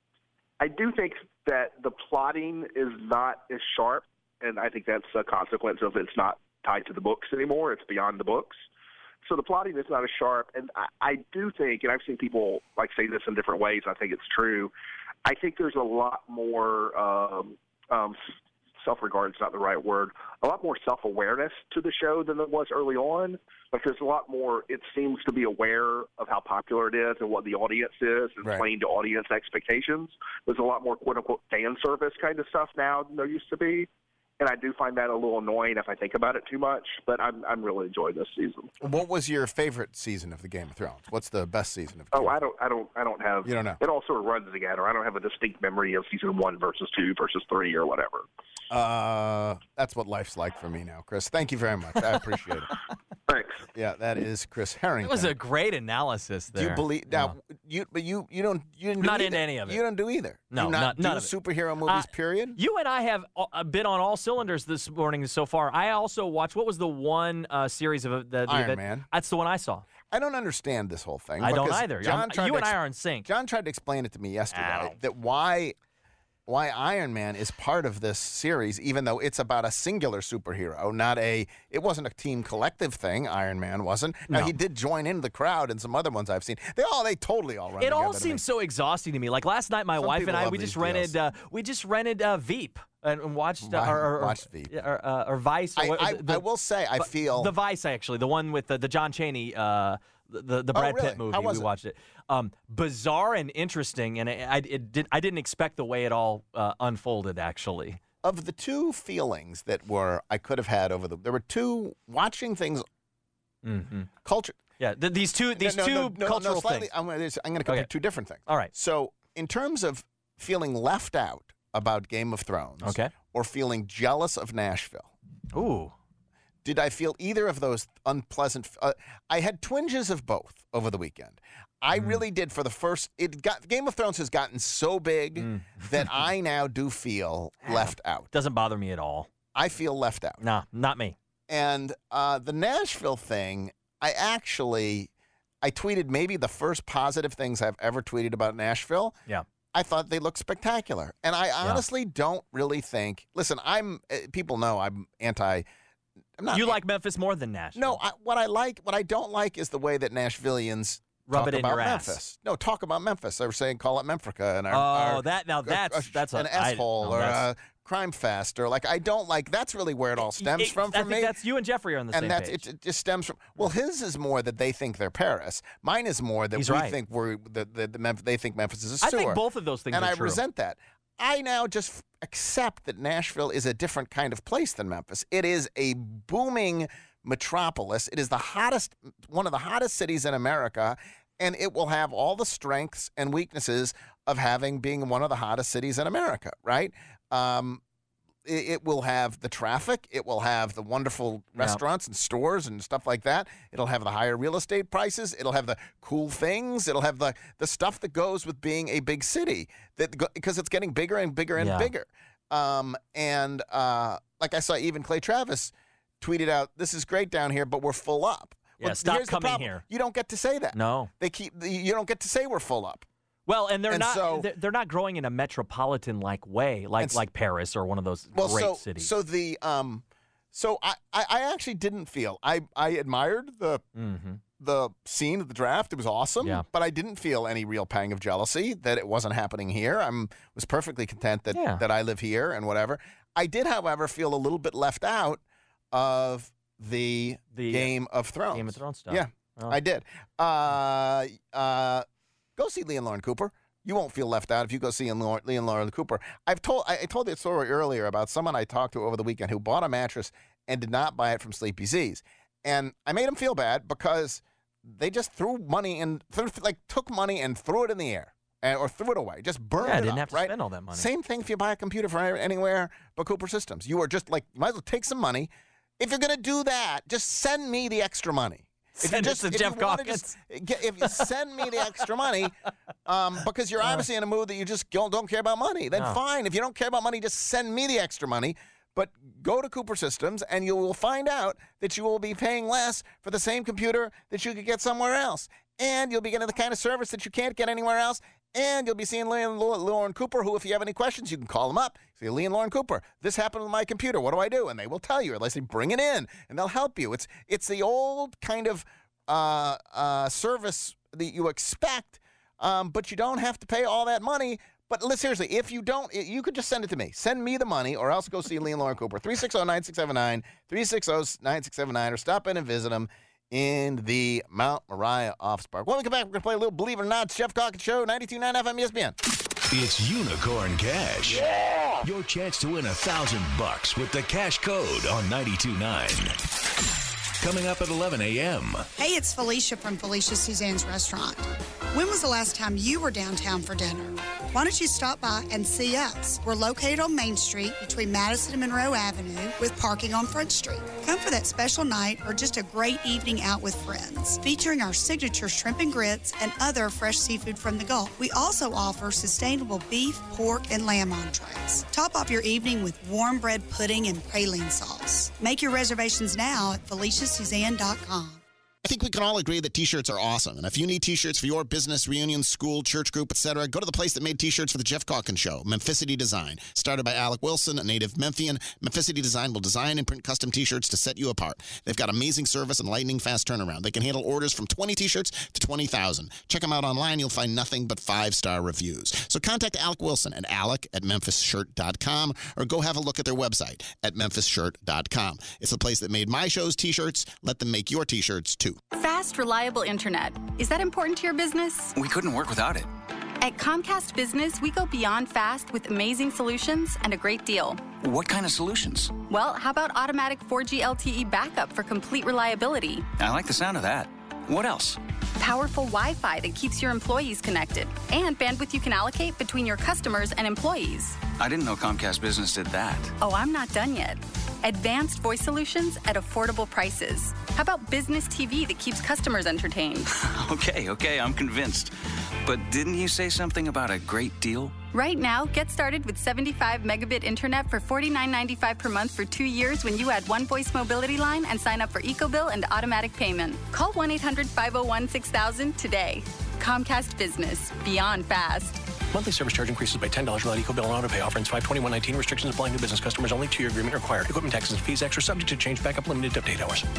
[SPEAKER 20] I do think that the plotting is not as sharp, and I think that's a consequence of it's not tied to the books anymore. It's beyond the books. So the plotting is not as sharp, and I, I do think, and I've seen people like say this in different ways. I think it's true. I think there's a lot more. Um, Um, self-regard is not the right word, a lot more self-awareness to the show than there was early on. Like there's a lot more, it seems to be aware of how popular it is and what the audience is and
[SPEAKER 19] Right.
[SPEAKER 20] playing to audience expectations. There's a lot more quote-unquote fan service kind of stuff now than there used to be. And I do find that a little annoying if I think about it too much, but I'm I'm really enjoying this season.
[SPEAKER 19] What was your favorite season of the Game of Thrones? What's the best season of Game
[SPEAKER 20] Oh,
[SPEAKER 19] of
[SPEAKER 20] I don't, I don't, I don't have.
[SPEAKER 19] You don't know.
[SPEAKER 20] It all sort of runs together. I don't have a distinct memory of season one versus two versus three or whatever.
[SPEAKER 19] Uh, that's what life's like for me now, Chris. Thank you very much. I appreciate it.
[SPEAKER 20] Thanks.
[SPEAKER 19] Yeah, that is Chris Harrington.
[SPEAKER 17] That was a great analysis there.
[SPEAKER 19] Do you believe now? You, but you, you don't. You didn't.
[SPEAKER 17] I'm
[SPEAKER 19] do
[SPEAKER 17] not
[SPEAKER 19] either.
[SPEAKER 17] into any of it.
[SPEAKER 19] You don't do either.
[SPEAKER 17] No,
[SPEAKER 19] do not
[SPEAKER 17] not-
[SPEAKER 19] do
[SPEAKER 17] none of it.
[SPEAKER 19] superhero movies.
[SPEAKER 17] Uh,
[SPEAKER 19] period.
[SPEAKER 17] You and I have uh, been on all cylinders this morning so far. I also watched, what was the one uh, series of uh, the, the
[SPEAKER 19] Iron
[SPEAKER 17] event?
[SPEAKER 19] Man.
[SPEAKER 17] That's the one I saw.
[SPEAKER 19] I don't understand this whole thing.
[SPEAKER 17] I don't
[SPEAKER 19] because
[SPEAKER 17] either.
[SPEAKER 19] John
[SPEAKER 17] I'm-
[SPEAKER 19] tried
[SPEAKER 17] you
[SPEAKER 19] to
[SPEAKER 17] and I
[SPEAKER 19] ex-
[SPEAKER 17] are in sync.
[SPEAKER 19] John tried to explain it to me yesterday
[SPEAKER 17] Ow.
[SPEAKER 19] that why why Iron Man is part of this series, even though it's about a singular superhero, not a. It wasn't a team collective thing. Iron Man wasn't. Now
[SPEAKER 17] No.
[SPEAKER 19] he did join in the crowd, and some other ones I've seen. They all they totally all run.
[SPEAKER 17] It all
[SPEAKER 19] together to me.
[SPEAKER 17] seems so exhausting to me. Like last night, my
[SPEAKER 19] Some
[SPEAKER 17] wife
[SPEAKER 19] people
[SPEAKER 17] and I
[SPEAKER 19] love
[SPEAKER 17] we
[SPEAKER 19] these
[SPEAKER 17] just rented uh, we just rented uh, Veep and, and watched uh,
[SPEAKER 19] Why-
[SPEAKER 17] or, or,
[SPEAKER 19] watched Veep.
[SPEAKER 17] or, uh, or Vice. Or
[SPEAKER 19] I-
[SPEAKER 17] what-
[SPEAKER 19] I-
[SPEAKER 17] the-
[SPEAKER 19] I will say I
[SPEAKER 17] the-
[SPEAKER 19] feel-
[SPEAKER 17] the Vice actually, the one with the, the John Chaney, uh, the the, the
[SPEAKER 19] Oh,
[SPEAKER 17] Brad
[SPEAKER 19] really?
[SPEAKER 17] Pitt movie.
[SPEAKER 19] How was
[SPEAKER 17] we
[SPEAKER 19] it?
[SPEAKER 17] watched it. Um, bizarre and interesting, and I, I it did I didn't expect the way it all uh, unfolded. Actually,
[SPEAKER 19] Of the two feelings that were I could have had over the, there were two watching things.
[SPEAKER 17] mm-hmm.
[SPEAKER 19] Culture.
[SPEAKER 17] yeah. Th- these two these
[SPEAKER 19] no,
[SPEAKER 17] two
[SPEAKER 19] no, no, no,
[SPEAKER 17] cultural
[SPEAKER 19] slightly,
[SPEAKER 17] things.
[SPEAKER 19] I'm going to I'm going to compare
[SPEAKER 17] Okay.
[SPEAKER 19] two different things.
[SPEAKER 17] All right.
[SPEAKER 19] So, in terms of feeling left out about Game of Thrones,
[SPEAKER 17] Okay.
[SPEAKER 19] or feeling jealous of Nashville,
[SPEAKER 17] Ooh.
[SPEAKER 19] did I feel either of those unpleasant? Uh, I had twinges of both over the weekend. I
[SPEAKER 17] Mm.
[SPEAKER 19] really did for the first. It got Game of Thrones has gotten so big
[SPEAKER 17] Mm.
[SPEAKER 19] that I now do feel left out.
[SPEAKER 17] Doesn't bother me at all.
[SPEAKER 19] I feel left out.
[SPEAKER 17] Nah, not me.
[SPEAKER 19] And uh, the Nashville thing, I actually, I tweeted maybe the first positive things I've ever tweeted about Nashville.
[SPEAKER 17] Yeah.
[SPEAKER 19] I thought they looked spectacular. And I honestly don't really think, listen, I'm, uh, people know I'm anti, I'm not.
[SPEAKER 17] You like Memphis more than Nashville?
[SPEAKER 19] No, I, what I like, what I don't like is the way that Nashvillians
[SPEAKER 17] Rub
[SPEAKER 19] talk
[SPEAKER 17] it in
[SPEAKER 19] about
[SPEAKER 17] your ass.
[SPEAKER 19] Memphis. No, talk about Memphis. They were saying call it Memphrica. And our,
[SPEAKER 17] Oh,
[SPEAKER 19] our-
[SPEAKER 17] that- now
[SPEAKER 19] uh,
[SPEAKER 17] that's-
[SPEAKER 19] uh,
[SPEAKER 17] that's a-
[SPEAKER 19] an
[SPEAKER 17] I-
[SPEAKER 19] S-hole
[SPEAKER 17] no,
[SPEAKER 19] or
[SPEAKER 17] that's-
[SPEAKER 19] a crime fest or like, I don't like, that's really where it all stems
[SPEAKER 17] It-
[SPEAKER 19] from for
[SPEAKER 17] I think
[SPEAKER 19] me.
[SPEAKER 17] that's you and Jeffrey are on the
[SPEAKER 19] and
[SPEAKER 17] same
[SPEAKER 19] that's
[SPEAKER 17] page.
[SPEAKER 19] it, it just stems from well his is more that they think they're Paris, mine is more that
[SPEAKER 17] He's
[SPEAKER 19] we
[SPEAKER 17] right.
[SPEAKER 19] think we're that the, the Memphis, they think Memphis is a
[SPEAKER 17] I
[SPEAKER 19] sewer.
[SPEAKER 17] think both of those things
[SPEAKER 19] and
[SPEAKER 17] are
[SPEAKER 19] I
[SPEAKER 17] true.
[SPEAKER 19] resent that. I now just f- accept that Nashville is a different kind of place than Memphis. It is a booming metropolis. It is the hottest one of the hottest cities in America, and it will have all the strengths and weaknesses of having being one of the hottest cities in America, right? Um, it, it will have the traffic. It will have the wonderful restaurants and stores and stuff like that. It'll have the higher real estate prices. It'll have the cool things. It'll have the, the stuff that goes with being a big city that because it's getting bigger and bigger and
[SPEAKER 17] Yeah.
[SPEAKER 19] bigger. Um, and uh, like I saw even Clay Travis tweeted out, this is great down here, but we're full up.
[SPEAKER 17] Yeah,
[SPEAKER 19] Well,
[SPEAKER 17] stop
[SPEAKER 19] here's the
[SPEAKER 17] coming
[SPEAKER 19] problem.
[SPEAKER 17] here.
[SPEAKER 19] You don't get to say that.
[SPEAKER 17] No.
[SPEAKER 19] They keep you don't get to say we're full up.
[SPEAKER 17] Well, and they're
[SPEAKER 19] And
[SPEAKER 17] not
[SPEAKER 19] so-
[SPEAKER 17] they're, they're not growing in a metropolitan like way, like
[SPEAKER 19] And s-
[SPEAKER 17] like Paris or one of those
[SPEAKER 19] Well,
[SPEAKER 17] great
[SPEAKER 19] so,
[SPEAKER 17] cities.
[SPEAKER 19] So the um, so I, I, I actually didn't feel I, I admired the
[SPEAKER 17] mm-hmm.
[SPEAKER 19] the scene of the draft. It was awesome.
[SPEAKER 17] Yeah.
[SPEAKER 19] But I didn't feel any real pang of jealousy that it wasn't happening here. I'm was perfectly content that
[SPEAKER 17] Yeah.
[SPEAKER 19] that I live here and whatever. I did, however, feel a little bit left out of the,
[SPEAKER 17] The,
[SPEAKER 19] Game of Thrones.
[SPEAKER 17] Game of Thrones stuff.
[SPEAKER 19] Yeah,
[SPEAKER 17] Oh.
[SPEAKER 19] I did. Uh, uh, go see Lee and Lauren Cooper. You won't feel left out if you go see Lauren, Lee and Lauren Cooper. I've told I I told the story earlier about someone I talked to over the weekend who bought a mattress and did not buy it from Sleepy Z's, and I made him feel bad because they just threw money and threw, like took money and threw it in the air. And, or threw it away, just burned
[SPEAKER 17] Yeah, I
[SPEAKER 19] it
[SPEAKER 17] didn't
[SPEAKER 19] up,
[SPEAKER 17] have to
[SPEAKER 19] right?
[SPEAKER 17] spend all that money.
[SPEAKER 19] Same thing if you buy a computer from anywhere but Cooper Systems. You are just like, you might as well take some money. If you're going to do that, just send me the extra money. If
[SPEAKER 17] Send
[SPEAKER 19] you
[SPEAKER 17] it to Jeff
[SPEAKER 19] you wanna
[SPEAKER 17] Calkins.
[SPEAKER 19] just get- if you send me the extra money, um, because you're obviously in a mood that you just don't, don't care about money, then
[SPEAKER 17] No.
[SPEAKER 19] fine. If you don't care about money, just send me the extra money. But go to Cooper Systems, and you will find out that you will be paying less for the same computer that you could get somewhere else. And you'll be getting the kind of service that you can't get anywhere else. And you'll be seeing Lee and Lauren Cooper, who, if you have any questions, you can call them up. Say, Lee and Lauren Cooper, this happened with my computer. What do I do? And they will tell you. Or they say, bring it in, and they'll help you. It's it's the old kind of uh, uh, service that you expect, um, but you don't have to pay all that money. But let's seriously, if you don't, you could just send it to me. Send me the money, or else go see Lee and Lauren Cooper. three six zero, nine six seven nine, three six zero, nine six seven nine, or stop in and visit them in the Mount Moriah Office Park. When we come back, we're going to play a little Believe It or Not, Jeff Calkins Show, ninety-two point nine F M E S P N.
[SPEAKER 16] It's Unicorn Cash. Yeah! Your chance to win a thousand bucks with the cash code on ninety-two point nine. Coming up at eleven a.m.
[SPEAKER 13] Hey, it's Felicia from Felicia Suzanne's Restaurant. When was the last time you were downtown for dinner? Why don't you stop by and see us? We're located on Main Street between Madison and Monroe Avenue with parking on Front Street. Come for that special night or just a great evening out with friends, featuring our signature shrimp and grits and other fresh seafood from the Gulf. We also offer sustainable beef, pork, and lamb entrees. Top off your evening with warm bread pudding and praline sauce. Make your reservations now at felicia suzanne dot com.
[SPEAKER 21] I think we can all agree that T-shirts are awesome. And if you need T-shirts for your business, reunion, school, church group, et cetera, go to the place that made T-shirts for the Jeff Calkins Show, Memphicity Design. Started by Alec Wilson, a native Memphian, Memphicity Design will design and print custom T-shirts to set you apart. They've got amazing service and lightning-fast turnaround. They can handle orders from twenty T-shirts to twenty thousand. Check them out online. You'll find nothing but five-star reviews. So contact Alec Wilson at alec at memphis shirt dot com or go have a look at their website at memphis shirt dot com. It's the place that made my show's T-shirts. Let them make your T-shirts, too.
[SPEAKER 9] Fast, reliable internet. Is that important to your business?
[SPEAKER 10] We couldn't work without it.
[SPEAKER 9] At Comcast Business, we go beyond fast with amazing solutions and a great deal.
[SPEAKER 10] What kind of solutions?
[SPEAKER 9] Well, how about automatic four G L T E backup for complete reliability?
[SPEAKER 10] I like the sound of that. What else?
[SPEAKER 9] Powerful Wi-Fi that keeps your employees connected, and bandwidth you can allocate between your customers and employees.
[SPEAKER 10] I didn't know Comcast Business did that.
[SPEAKER 9] Oh, I'm not done yet. Advanced voice solutions at affordable prices. How about business T V that keeps customers entertained?
[SPEAKER 10] Okay, okay, I'm convinced. But didn't you say something about a great deal?
[SPEAKER 9] Right now, get started with seventy-five megabit internet for forty-nine ninety-five per month for two years when you add one voice mobility line and sign up for EcoBill and automatic payment. Call one eight hundred five oh one six thousand today. Comcast Business. Beyond fast.
[SPEAKER 11] Monthly service charge increases by ten dollars without EcoBill and autopay. Offer ends five twenty-one nineteen. Restrictions apply. New business customers only. Two-year agreement required. Equipment taxes and fees extra. Subject to change. Backup limited to update hours.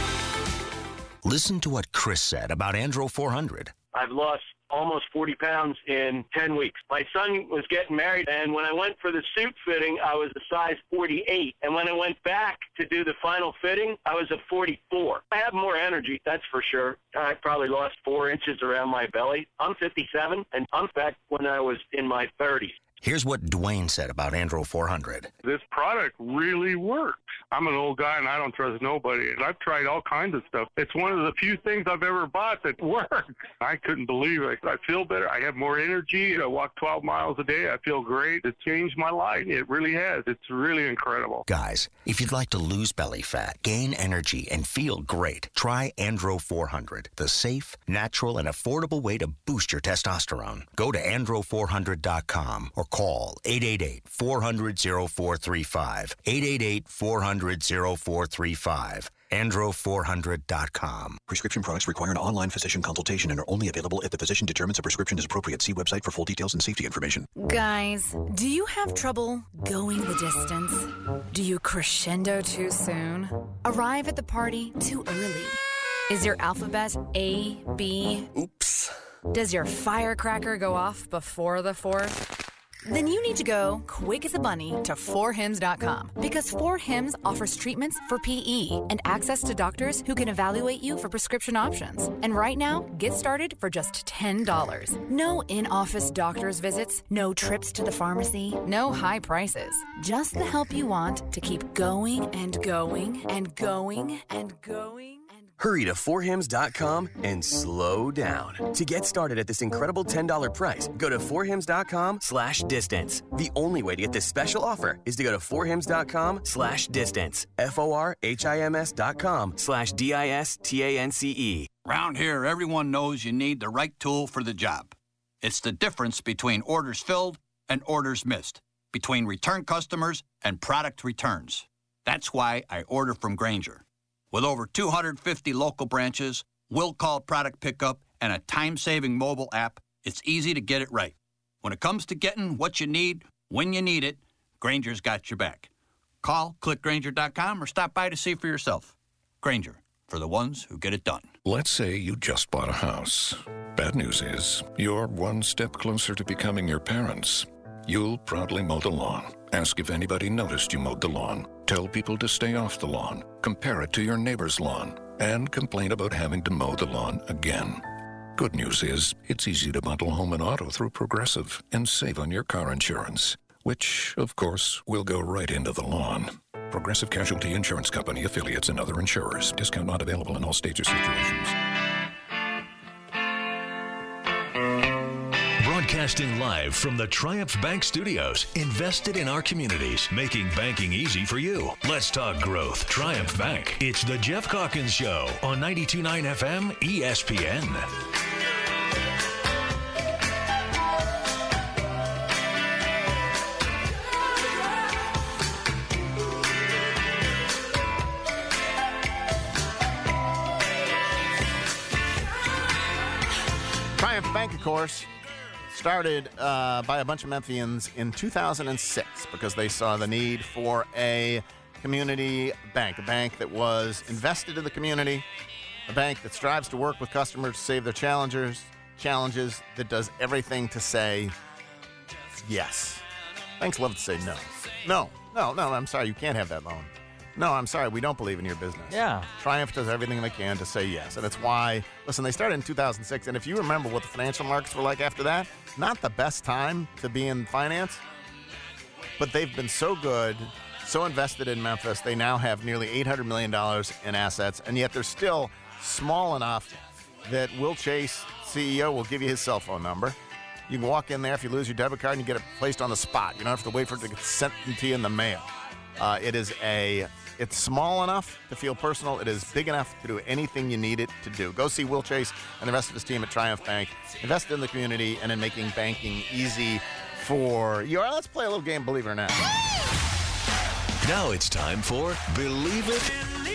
[SPEAKER 22] Listen to what Chris said about Andro four hundred.
[SPEAKER 23] I've lost almost forty pounds in ten weeks. My son was getting married, and when I went for the suit fitting, I was a size forty-eight. And when I went back to do the final fitting, I was a forty-four. I have more energy, that's for sure. I probably lost four inches around my belly. I'm fifty-seven, and I'm back when I was in my thirties.
[SPEAKER 22] Here's what Dwayne said about Andro four hundred.
[SPEAKER 24] This product really works. I'm an old guy and I don't trust nobody. I've tried all kinds of stuff. It's one of the few things I've ever bought that works. I couldn't believe it. I feel better. I have more energy. I walk twelve miles a day. I feel great. It changed my life. It really has. It's really incredible.
[SPEAKER 22] Guys, if you'd like to lose belly fat, gain energy, and feel great, try Andro four hundred, the safe, natural, and affordable way to boost your testosterone. Go to andro four hundred dot com or call eight eight eight, four hundred, oh four three five, eight eight eight, four hundred, oh four three five, andro four hundred dot com.
[SPEAKER 11] Prescription products require an online physician consultation and are only available if the physician determines a prescription is appropriate. See website for full details and safety information.
[SPEAKER 25] Guys, do you have trouble going the distance? Do you crescendo too soon? Arrive at the party too early? Is your alphabet A, B? Oops. Does your firecracker go off before the fourth? Then you need to go quick as a bunny to four hims dot com because four hims offers treatments for P E and access to doctors who can evaluate you for prescription options. And right now, get started for just ten dollars. No in-office doctor's visits, no trips to the pharmacy, no high prices. Just the help you want to keep going and going and going and going.
[SPEAKER 1] Hurry to four hims dot com and slow down. To get started at this incredible ten dollars price, go to four hims dot com slash distance. The only way to get this special offer is to go to four hims dot com slash distance. F O R H I M S dot com slash D I S T A N C E.
[SPEAKER 2] Round here, everyone knows you need the right tool for the job. It's the difference between orders filled and orders missed, between return customers and product returns. That's why I order from Grainger. With over two hundred fifty local branches, will-call product pickup, and a time-saving mobile app, it's easy to get it right. When it comes to getting what you need, when you need it, Grainger's got your back. Call, click Grainger dot com, or stop by to see for yourself. Grainger, for the ones who get it done.
[SPEAKER 3] Let's say you just bought a house. Bad news is, you're one step closer to becoming your parents. You'll proudly mow the lawn. Ask if anybody noticed you mowed the lawn. Tell people to stay off the lawn. Compare it to your neighbor's lawn. And complain about having to mow the lawn again. Good news is, it's easy to bundle home and auto through Progressive and save on your car insurance, which, of course, will go right into the lawn. Progressive Casualty Insurance Company, affiliates, and other insurers. Discount not available in all states or situations.
[SPEAKER 16] Broadcasting live from the Triumph Bank Studios, invested in our communities, making banking easy for you. Let's talk growth. Triumph Bank. It's the Jeff Calkins Show on ninety-two point nine F M E S P N.
[SPEAKER 19] Triumph Bank, of course, started uh, by a bunch of Memphians in two thousand six because they saw the need for a community bank, a bank that was invested in the community, a bank that strives to work with customers to save their challengers, challenges, that does everything to say yes. Banks love to say no. No, no, no, I'm sorry, you can't have that loan. No, I'm sorry, we don't believe in your business.
[SPEAKER 17] Yeah.
[SPEAKER 19] Triumph does everything they can to say yes. And it's why, listen, they started in two thousand six, and if you remember what the financial markets were like after that, not the best time to be in finance, but they've been so good, so invested in Memphis. They now have nearly eight hundred million dollars in assets, and yet they're still small enough that Will Chase, C E O, will give you his cell phone number. You can walk in there if you lose your debit card and you get it placed on the spot. You don't have to wait for it to get sent to you in the mail. Uh, it is a, it's small enough to feel personal. It is big enough to do anything you need it to do. Go see Will Chase and the rest of his team at Triumph Bank. Invest in the community and in making banking easy for you. All right, let's play a little game, believe it or not.
[SPEAKER 16] Now it's time for Believe It.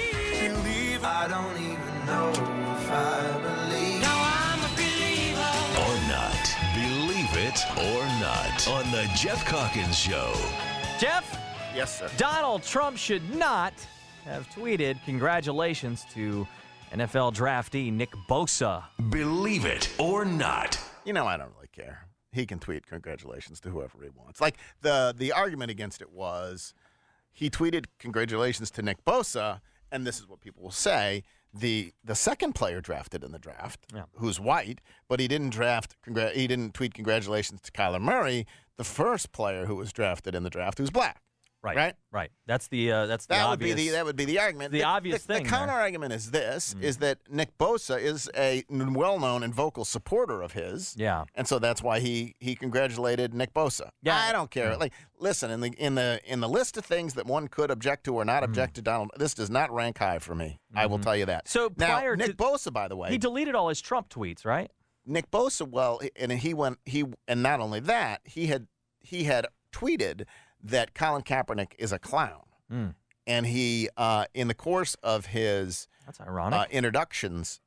[SPEAKER 18] Believe I don't even know if I believe. Now I'm a believer.
[SPEAKER 16] Or not. Believe it or not. On the Jeff Calkins Show.
[SPEAKER 17] Jeff?
[SPEAKER 19] Yes, sir.
[SPEAKER 17] Donald Trump should not have tweeted congratulations to N F L draftee Nick Bosa.
[SPEAKER 16] Believe it or not.
[SPEAKER 19] You know, I don't really care. He can tweet congratulations to whoever he wants. Like, the, the argument against it was he tweeted congratulations to Nick Bosa, and this is what people will say, the the second player drafted in the draft, yeah. who's white, but he didn't draft, congr- he didn't tweet congratulations to Kyler Murray, the first player who was drafted in the draft who's black.
[SPEAKER 17] Right,
[SPEAKER 19] right,
[SPEAKER 17] right. That's the uh, that's the
[SPEAKER 19] that
[SPEAKER 17] obvious.
[SPEAKER 19] Would be the, that would be the argument.
[SPEAKER 17] The,
[SPEAKER 19] the
[SPEAKER 17] obvious
[SPEAKER 19] the,
[SPEAKER 17] thing.
[SPEAKER 19] The counter argument is this: mm. is that Nick Bosa is a well-known and vocal supporter of his.
[SPEAKER 17] Yeah,
[SPEAKER 19] and so that's why he he congratulated Nick Bosa. Yeah, I don't care. Yeah. Like, listen, in the in the in the list of things that one could object to or not mm. object to, Donald, this does not rank high for me. Mm-hmm. I will tell you that.
[SPEAKER 17] So
[SPEAKER 19] now,
[SPEAKER 17] prior
[SPEAKER 19] Nick
[SPEAKER 17] to,
[SPEAKER 19] Bosa, by the way,
[SPEAKER 17] he deleted all his Trump tweets, right?
[SPEAKER 19] Nick Bosa, well, and he went he and not only that, he had he had tweeted that Colin Kaepernick is a clown. Mm. And he, uh, in the course of his
[SPEAKER 17] That's ironic.
[SPEAKER 19] Uh, introductions,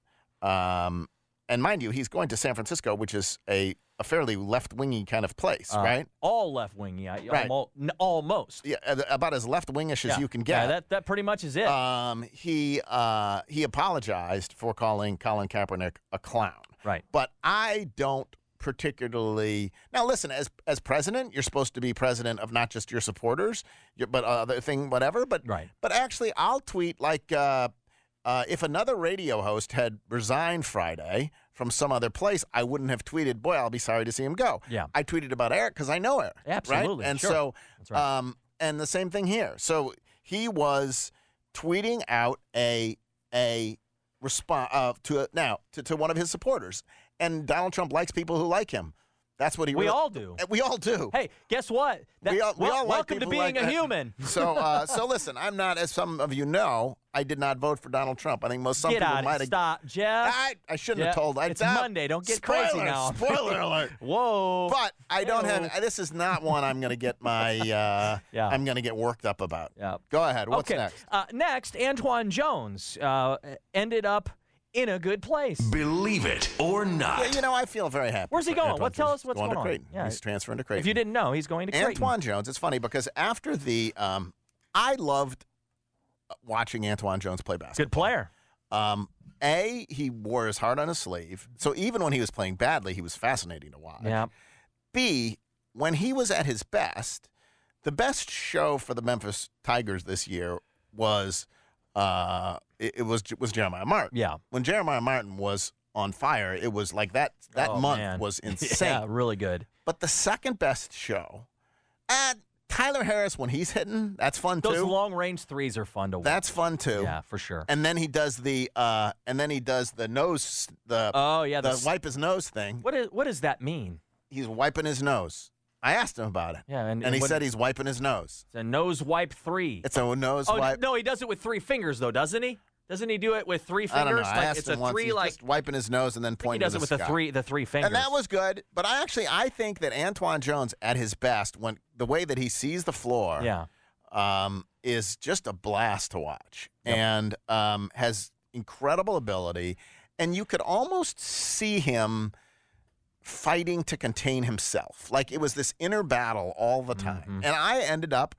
[SPEAKER 19] um, and mind you, he's going to San Francisco, which is a, a fairly left-wingy kind of place,
[SPEAKER 17] uh,
[SPEAKER 19] right?
[SPEAKER 17] All left-wingy,
[SPEAKER 19] right.
[SPEAKER 17] almost. almost.
[SPEAKER 19] Yeah, about as left-wingish as
[SPEAKER 17] yeah.
[SPEAKER 19] you can get.
[SPEAKER 17] Yeah, that, that pretty much is it.
[SPEAKER 19] Um, he, uh, he apologized for calling Colin Kaepernick a clown.
[SPEAKER 17] Right.
[SPEAKER 19] But I don't particularly now listen, as as president, you're supposed to be president of not just your supporters, your, but other thing, whatever. But
[SPEAKER 17] right.
[SPEAKER 19] but actually, I'll tweet like uh, uh, if another radio host had resigned Friday from some other place, I wouldn't have tweeted, "Boy, I'll be sorry to see him go."
[SPEAKER 17] Yeah,
[SPEAKER 19] I tweeted about Eric because I know Eric.
[SPEAKER 17] Absolutely,
[SPEAKER 19] right? And
[SPEAKER 17] sure.
[SPEAKER 19] so,
[SPEAKER 17] That's right.
[SPEAKER 19] um, and the same thing here. So he was tweeting out a a respond uh, to a, now to, to one of his supporters. And Donald Trump likes people who like him. That's what he.
[SPEAKER 17] We
[SPEAKER 19] really,
[SPEAKER 17] all do.
[SPEAKER 19] We all do.
[SPEAKER 17] Hey, guess what? That,
[SPEAKER 19] we all, we
[SPEAKER 17] well,
[SPEAKER 19] all like
[SPEAKER 17] welcome to
[SPEAKER 19] people
[SPEAKER 17] being
[SPEAKER 19] like
[SPEAKER 17] a
[SPEAKER 19] that.
[SPEAKER 17] human.
[SPEAKER 19] So, uh, so listen. I'm not, as some of you know, I did not vote for Donald Trump. I think most some
[SPEAKER 17] Get
[SPEAKER 19] people
[SPEAKER 17] out
[SPEAKER 19] might
[SPEAKER 17] of
[SPEAKER 19] have.
[SPEAKER 17] Stop, Jeff.
[SPEAKER 19] I, I shouldn't
[SPEAKER 17] Jeff,
[SPEAKER 19] have told. I,
[SPEAKER 17] it's
[SPEAKER 19] uh,
[SPEAKER 17] Monday. Don't get
[SPEAKER 19] spoiler,
[SPEAKER 17] crazy now.
[SPEAKER 19] Spoiler alert.
[SPEAKER 17] Whoa.
[SPEAKER 19] But I don't
[SPEAKER 17] Ew.
[SPEAKER 19] have. This is not one I'm going to get my. Uh,
[SPEAKER 17] yeah.
[SPEAKER 19] I'm going to get worked up about.
[SPEAKER 17] Yeah.
[SPEAKER 19] Go ahead. What's
[SPEAKER 17] okay.
[SPEAKER 19] next?
[SPEAKER 17] Uh, next, Antoine Jones uh, ended up in a good place.
[SPEAKER 16] Believe it or not.
[SPEAKER 19] Yeah, you know, I feel very happy.
[SPEAKER 17] Where's he
[SPEAKER 19] for
[SPEAKER 17] going?
[SPEAKER 19] Antoine
[SPEAKER 17] What? Tell
[SPEAKER 19] Jones.
[SPEAKER 17] us what's
[SPEAKER 19] going,
[SPEAKER 17] going
[SPEAKER 19] to
[SPEAKER 17] on.
[SPEAKER 19] Creighton.
[SPEAKER 17] Yeah.
[SPEAKER 19] He's transferring to Creighton.
[SPEAKER 17] If you didn't know, he's going to Creighton.
[SPEAKER 19] Antoine Jones. It's funny because after the, um, I loved watching Antoine Jones play basketball.
[SPEAKER 17] Good player.
[SPEAKER 19] Um, A, he wore his heart on his sleeve. So even when he was playing badly, he was fascinating to watch.
[SPEAKER 17] Yeah.
[SPEAKER 19] B, when he was at his best, the best show for the Memphis Tigers this year was uh, it, it was was Jeremiah Martin.
[SPEAKER 17] Yeah.
[SPEAKER 19] When Jeremiah Martin was on fire, it was like that that
[SPEAKER 17] Oh,
[SPEAKER 19] month
[SPEAKER 17] man.
[SPEAKER 19] was insane.
[SPEAKER 17] Yeah, really good.
[SPEAKER 19] But the second best show, and Tyler Harris when he's hitting, that's fun
[SPEAKER 17] Those
[SPEAKER 19] too.
[SPEAKER 17] long range threes are fun to watch.
[SPEAKER 19] That's fun too.
[SPEAKER 17] Yeah, for sure.
[SPEAKER 19] And then he does the uh, and then he does the nose the
[SPEAKER 17] Oh yeah,
[SPEAKER 19] the
[SPEAKER 17] the-
[SPEAKER 19] wipe his nose thing.
[SPEAKER 17] What is what does that mean?
[SPEAKER 19] He's wiping his nose. I asked him about it.
[SPEAKER 17] Yeah, and,
[SPEAKER 19] And he
[SPEAKER 17] what-
[SPEAKER 19] said he's wiping his nose.
[SPEAKER 17] it's a nose wipe three.
[SPEAKER 19] It's a nose
[SPEAKER 17] oh
[SPEAKER 19] wipe.
[SPEAKER 17] no, he does it with three fingers though, doesn't he? Doesn't he do it with three
[SPEAKER 19] I don't
[SPEAKER 17] fingers?
[SPEAKER 19] know. I
[SPEAKER 17] Like
[SPEAKER 19] asked
[SPEAKER 17] it's
[SPEAKER 19] him
[SPEAKER 17] a
[SPEAKER 19] once.
[SPEAKER 17] three
[SPEAKER 19] He's
[SPEAKER 17] like
[SPEAKER 19] just wiping his nose and then
[SPEAKER 17] he
[SPEAKER 19] pointing
[SPEAKER 17] does
[SPEAKER 19] to
[SPEAKER 17] it with
[SPEAKER 19] the
[SPEAKER 17] the
[SPEAKER 19] sky.
[SPEAKER 17] three the three fingers.
[SPEAKER 19] And that was good. But I actually I think that Antoine Jones at his best, when the way that he sees the floor,
[SPEAKER 17] Yeah.
[SPEAKER 19] um, is just a blast to watch, and um, has incredible ability. And you could almost see him fighting to contain himself. Like it was this inner battle all the time.
[SPEAKER 17] Mm-hmm.
[SPEAKER 19] And I ended up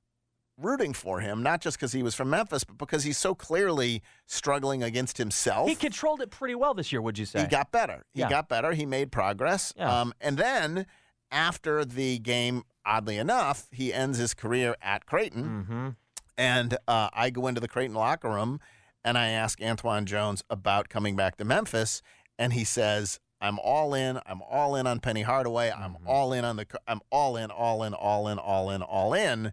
[SPEAKER 19] rooting for him, not just because he was from Memphis, but because he's so clearly struggling against himself.
[SPEAKER 17] He controlled it pretty well this year, would you say?
[SPEAKER 19] He got better. He
[SPEAKER 17] Yeah.
[SPEAKER 19] got better. He made progress.
[SPEAKER 17] Yeah.
[SPEAKER 19] Um, and then after the game, oddly enough, he ends his career at Creighton.
[SPEAKER 17] Mm-hmm.
[SPEAKER 19] And uh, I go into the Creighton locker room and I ask Antoine Jones about coming back to Memphis. And he says, I'm all in. I'm all in on Penny Hardaway. I'm
[SPEAKER 17] Mm-hmm.
[SPEAKER 19] all in on the. I'm all in, all in, all in, all in, all in.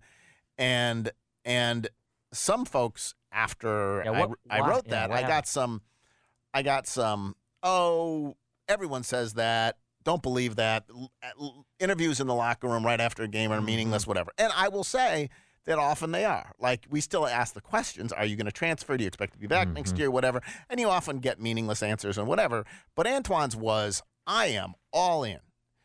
[SPEAKER 19] And and some folks after
[SPEAKER 17] Yeah,
[SPEAKER 19] I,
[SPEAKER 17] what-
[SPEAKER 19] I
[SPEAKER 17] why?
[SPEAKER 19] wrote
[SPEAKER 17] Yeah,
[SPEAKER 19] that,
[SPEAKER 17] what
[SPEAKER 19] I
[SPEAKER 17] happened?
[SPEAKER 19] got some. I got some. Oh, everyone says that. Don't believe that. L- l- interviews in the locker room right after a game are meaningless, whatever. And I will say that often they are. Like, we still ask the questions. Are you going to transfer? Do you expect to be back next year? Whatever. And you often get meaningless answers and whatever. But Antoine's was, I am all in.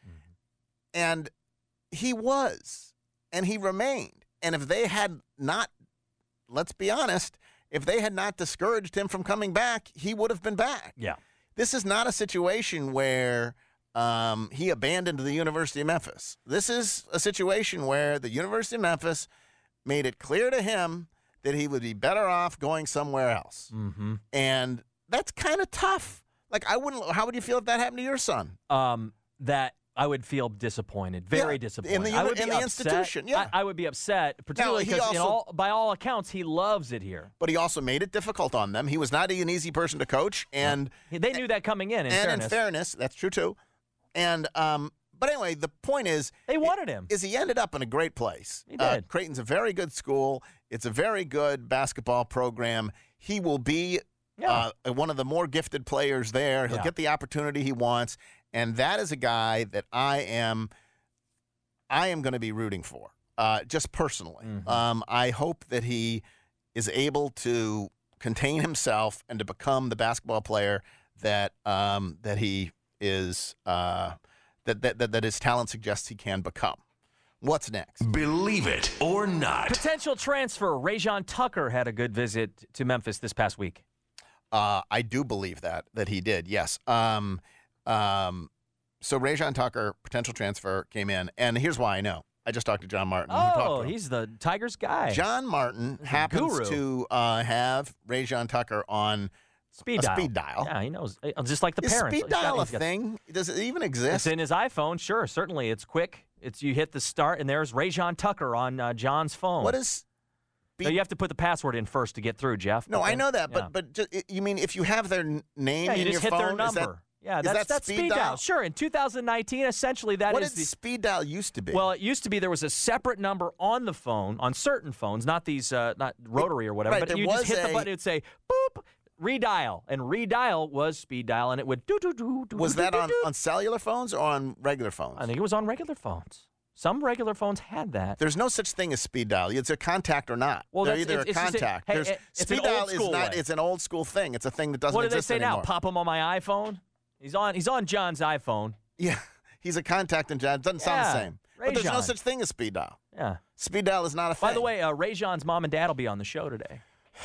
[SPEAKER 19] And he was. And he remained. And if they had not, let's be honest, if they had not discouraged him from coming back, he would have been back.
[SPEAKER 17] Yeah.
[SPEAKER 19] This is not a situation where um, he abandoned the University of Memphis. This is a situation where the University of Memphis made it clear to him that he would be better off going somewhere else.
[SPEAKER 17] Mm-hmm.
[SPEAKER 19] And that's kind of tough. Like, I wouldn't, how would you feel if that happened to your son?
[SPEAKER 17] Um, that I would feel disappointed, very
[SPEAKER 19] Yeah,
[SPEAKER 17] disappointed.
[SPEAKER 19] in the
[SPEAKER 17] I
[SPEAKER 19] uni-
[SPEAKER 17] would be
[SPEAKER 19] in the
[SPEAKER 17] upset.
[SPEAKER 19] institution, yeah.
[SPEAKER 17] I, I would be upset, particularly
[SPEAKER 19] he
[SPEAKER 17] because, in
[SPEAKER 19] also-
[SPEAKER 17] all, by all accounts, he loves it here.
[SPEAKER 19] But he also made it difficult on them. He was not an easy person to coach. And
[SPEAKER 17] They knew that coming in. In
[SPEAKER 19] and
[SPEAKER 17] fairness,
[SPEAKER 19] in fairness, that's true too. And um, but anyway, the point is,
[SPEAKER 17] they wanted him.
[SPEAKER 19] Is he ended up in a great place.
[SPEAKER 17] He
[SPEAKER 19] Uh,
[SPEAKER 17] did.
[SPEAKER 19] Creighton's a very good school. It's a very good basketball program. He will be
[SPEAKER 17] Yeah.
[SPEAKER 19] uh, one of the more gifted players there. He'll
[SPEAKER 17] Yeah.
[SPEAKER 19] get the opportunity he wants, and that is a guy that I am, I am going to be rooting for, uh, just personally.
[SPEAKER 17] Mm-hmm.
[SPEAKER 19] Um, I hope that he is able to contain himself and to become the basketball player that um, that he is, uh, that, that that that his talent suggests he can become. What's next?
[SPEAKER 16] Believe it or not.
[SPEAKER 17] Potential transfer. Rajon Tucker had a good visit to Memphis this past week.
[SPEAKER 19] Uh, I do believe that that he did. Yes. Um, um, so Rajon Tucker, potential transfer, came in, and here's why I know. I just talked to John Martin. who talked
[SPEAKER 17] Oh,
[SPEAKER 19] to him.
[SPEAKER 17] he's the Tigers guy.
[SPEAKER 19] John Martin
[SPEAKER 17] He's a
[SPEAKER 19] happens
[SPEAKER 17] guru.
[SPEAKER 19] to uh, have Rajon Tucker on
[SPEAKER 17] Speed
[SPEAKER 19] a
[SPEAKER 17] dial.
[SPEAKER 19] speed dial.
[SPEAKER 17] Yeah, he knows. Uh, Just like the
[SPEAKER 19] Is
[SPEAKER 17] parents.
[SPEAKER 19] speed
[SPEAKER 17] He's got-
[SPEAKER 19] dial a
[SPEAKER 17] he's got-
[SPEAKER 19] thing? Does it even exist?
[SPEAKER 17] It's in his iPhone. Sure, certainly. It's quick. It's you hit the start, and there's Rajon Tucker on uh, John's phone.
[SPEAKER 19] What is?
[SPEAKER 17] No, you have to put the password in first to get through, Jeff.
[SPEAKER 19] No,
[SPEAKER 17] But
[SPEAKER 19] I
[SPEAKER 17] then-
[SPEAKER 19] know that,
[SPEAKER 17] yeah.
[SPEAKER 19] but but just, you mean if you have their n- name
[SPEAKER 17] Yeah,
[SPEAKER 19] in
[SPEAKER 17] you just
[SPEAKER 19] your
[SPEAKER 17] hit
[SPEAKER 19] phone,
[SPEAKER 17] their
[SPEAKER 19] is that-
[SPEAKER 17] number. yeah,
[SPEAKER 19] is
[SPEAKER 17] that's
[SPEAKER 19] that
[SPEAKER 17] that's
[SPEAKER 19] speed
[SPEAKER 17] speed
[SPEAKER 19] dial?
[SPEAKER 17] dial. Sure, in two thousand nineteen, essentially that
[SPEAKER 19] What
[SPEAKER 17] is
[SPEAKER 19] did
[SPEAKER 17] the
[SPEAKER 19] speed dial used to be?
[SPEAKER 17] Well, it used to be there was a separate number on the phone, on certain phones, not these, uh, not rotary or whatever.
[SPEAKER 19] right,
[SPEAKER 17] but
[SPEAKER 19] there
[SPEAKER 17] you just
[SPEAKER 19] was
[SPEAKER 17] hit the
[SPEAKER 19] a-
[SPEAKER 17] button, it would say boop, redial, and redial was speed dial, and it would do do do do.
[SPEAKER 19] Was
[SPEAKER 17] do,
[SPEAKER 19] that
[SPEAKER 17] do,
[SPEAKER 19] on,
[SPEAKER 17] do.
[SPEAKER 19] on cellular phones or on regular phones?
[SPEAKER 17] I think it was on regular phones. Some regular phones had that.
[SPEAKER 19] There's no such thing as speed dial. It's a contact or not.
[SPEAKER 17] Well,
[SPEAKER 19] They're
[SPEAKER 17] that's-
[SPEAKER 19] either
[SPEAKER 17] it's-
[SPEAKER 19] a
[SPEAKER 17] it's just a-
[SPEAKER 19] contact.
[SPEAKER 17] hey,
[SPEAKER 19] There's,
[SPEAKER 17] it- it's
[SPEAKER 19] speed
[SPEAKER 17] an
[SPEAKER 19] dial
[SPEAKER 17] old
[SPEAKER 19] is
[SPEAKER 17] school
[SPEAKER 19] not.
[SPEAKER 17] way.
[SPEAKER 19] It's an old school thing. It's a thing that doesn't
[SPEAKER 17] What do they
[SPEAKER 19] exist
[SPEAKER 17] say
[SPEAKER 19] anymore.
[SPEAKER 17] now? Pop him on my iPhone. He's on. He's on John's iPhone.
[SPEAKER 19] Yeah, he's a contact and John. Doesn't sound
[SPEAKER 17] Yeah,
[SPEAKER 19] the same. But there's no
[SPEAKER 17] Rajon.
[SPEAKER 19] such thing as speed dial.
[SPEAKER 17] Yeah.
[SPEAKER 19] Speed dial is not a thing.
[SPEAKER 17] By the way, uh, Rajon's mom and dad will be on the show today.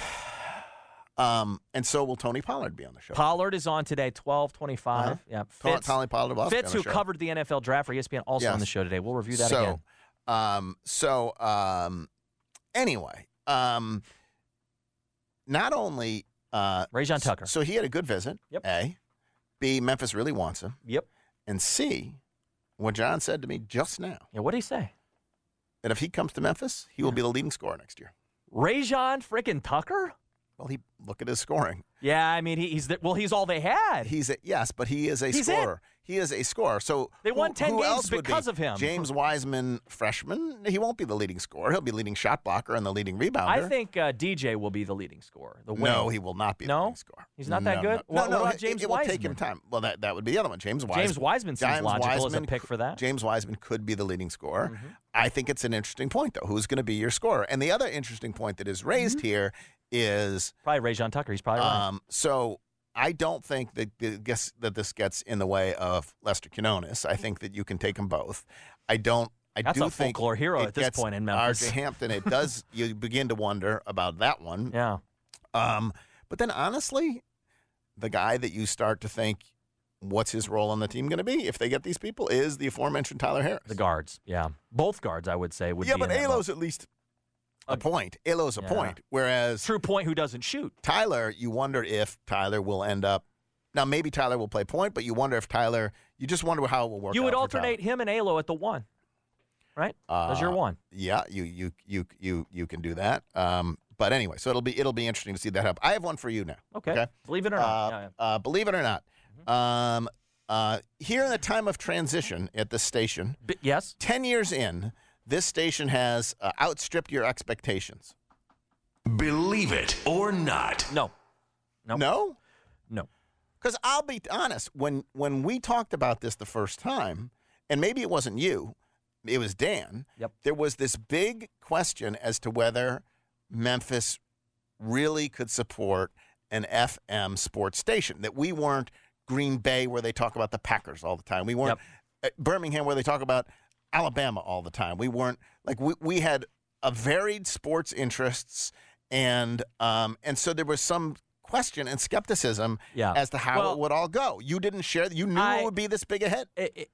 [SPEAKER 19] Um, and so will Tony Pollard be on the show.
[SPEAKER 17] Pollard is on today, twelve twenty-five.
[SPEAKER 19] Uh-huh.
[SPEAKER 17] Yeah.
[SPEAKER 19] Tony-
[SPEAKER 17] Fitz,
[SPEAKER 19] Tony Pollard will also be
[SPEAKER 17] Fitz,
[SPEAKER 19] on the
[SPEAKER 17] who
[SPEAKER 19] show.
[SPEAKER 17] covered the N F L draft for E S P N, also
[SPEAKER 19] Yes.
[SPEAKER 17] on the show today. We'll review that
[SPEAKER 19] so,
[SPEAKER 17] again.
[SPEAKER 19] Um, so, um, anyway, um, not only uh,
[SPEAKER 17] Rajon Tucker.
[SPEAKER 19] So he had a good visit.
[SPEAKER 17] Yep.
[SPEAKER 19] A, B, Memphis really wants him.
[SPEAKER 17] Yep.
[SPEAKER 19] And C, what John said to me just now.
[SPEAKER 17] Yeah. What did he say?
[SPEAKER 19] That if he comes to Memphis, he will be the leading scorer next year.
[SPEAKER 17] Rajon freaking Tucker?
[SPEAKER 19] Well, he look at his scoring.
[SPEAKER 17] Yeah, I mean, he, he's the, well, he's all they had.
[SPEAKER 19] He's a, yes, but he is a
[SPEAKER 17] He's
[SPEAKER 19] scorer. He is a scorer. So
[SPEAKER 17] They won
[SPEAKER 19] who-
[SPEAKER 17] ten
[SPEAKER 19] who
[SPEAKER 17] games
[SPEAKER 19] else would
[SPEAKER 17] because
[SPEAKER 19] be?
[SPEAKER 17] of him.
[SPEAKER 19] James Wiseman, freshman. He won't be the leading scorer. He'll be leading shot blocker and the leading rebounder.
[SPEAKER 17] I think uh, D J will be the leading scorer. The
[SPEAKER 19] No,
[SPEAKER 17] wing.
[SPEAKER 19] he will not be the
[SPEAKER 17] No?
[SPEAKER 19] leading scorer.
[SPEAKER 17] He's not that
[SPEAKER 19] No,
[SPEAKER 17] good?
[SPEAKER 19] No,
[SPEAKER 17] What-
[SPEAKER 19] no,
[SPEAKER 17] what about
[SPEAKER 19] it-
[SPEAKER 17] James
[SPEAKER 19] it, will take him
[SPEAKER 17] Wiseman?
[SPEAKER 19] time. Well, that, that would be the other one. James Wiseman.
[SPEAKER 17] James Wiseman seems
[SPEAKER 19] James
[SPEAKER 17] logical as a
[SPEAKER 19] Wiseman
[SPEAKER 17] pick
[SPEAKER 19] cou-
[SPEAKER 17] for that.
[SPEAKER 19] James Wiseman could be the leading scorer.
[SPEAKER 17] Mm-hmm.
[SPEAKER 19] I think it's an interesting point, though. Who's going to be your scorer? And the other interesting point that is raised
[SPEAKER 17] Mm-hmm.
[SPEAKER 19] here is
[SPEAKER 17] Probably Rajon Tucker. He's probably right.
[SPEAKER 19] um, so I don't think that the- guess that this gets in the way of Lester Quinones. I think that you can take them both. I don't. I
[SPEAKER 17] That's
[SPEAKER 19] do
[SPEAKER 17] a
[SPEAKER 19] think
[SPEAKER 17] folklore hero
[SPEAKER 19] it
[SPEAKER 17] at this
[SPEAKER 19] gets
[SPEAKER 17] point in Memphis.
[SPEAKER 19] R J Hampton. It does. You begin to wonder about that one.
[SPEAKER 17] Yeah.
[SPEAKER 19] Um, but then honestly, the guy that you start to think, what's his role on the team going to be if they get these people, is the aforementioned Tyler Harris.
[SPEAKER 17] The guards, yeah. Both guards, I would say, would
[SPEAKER 19] yeah,
[SPEAKER 17] be
[SPEAKER 19] but
[SPEAKER 17] in that
[SPEAKER 19] Alo's
[SPEAKER 17] boat.
[SPEAKER 19] at least a point. Alo's a
[SPEAKER 17] Yeah.
[SPEAKER 19] point. Whereas
[SPEAKER 17] True point who doesn't shoot.
[SPEAKER 19] Tyler, you wonder if Tyler will end up. Now, maybe Tyler will play point, but you wonder if Tyler, you just wonder how it will work
[SPEAKER 17] You would
[SPEAKER 19] out for
[SPEAKER 17] alternate him and Alo at the one, right?
[SPEAKER 19] Tyler.
[SPEAKER 17] As your
[SPEAKER 19] Uh,
[SPEAKER 17] one.
[SPEAKER 19] Yeah, you you you you you can do that. Um, but anyway, so it'll be it'll be interesting to see that happen. I have one for you now.
[SPEAKER 17] Okay. Believe it or not.
[SPEAKER 19] Uh,
[SPEAKER 17] Yeah, yeah.
[SPEAKER 19] uh, believe it or not. Um, uh, here in the time of transition at this station,
[SPEAKER 17] B- yes,
[SPEAKER 19] ten years in, this station has uh, outstripped your expectations.
[SPEAKER 16] Believe it or not.
[SPEAKER 17] No. No.
[SPEAKER 19] No?
[SPEAKER 17] No.
[SPEAKER 19] Because I'll be honest, when when we talked about this the first time, and maybe it wasn't you, it was Dan.
[SPEAKER 17] Yep.
[SPEAKER 19] There was this big question as to whether Memphis really could support an F M sports station, that we weren't Green Bay where they talk about the Packers all the time. We weren't uh, Birmingham where they talk about Alabama all the time. We weren't like we, we had a varied sports interests, and um and so there was some question and skepticism
[SPEAKER 17] Yeah.
[SPEAKER 19] as to how
[SPEAKER 17] Well,
[SPEAKER 19] it would all go. You didn't share. You knew
[SPEAKER 17] I-
[SPEAKER 19] it would be this big a hit.
[SPEAKER 17] It, it,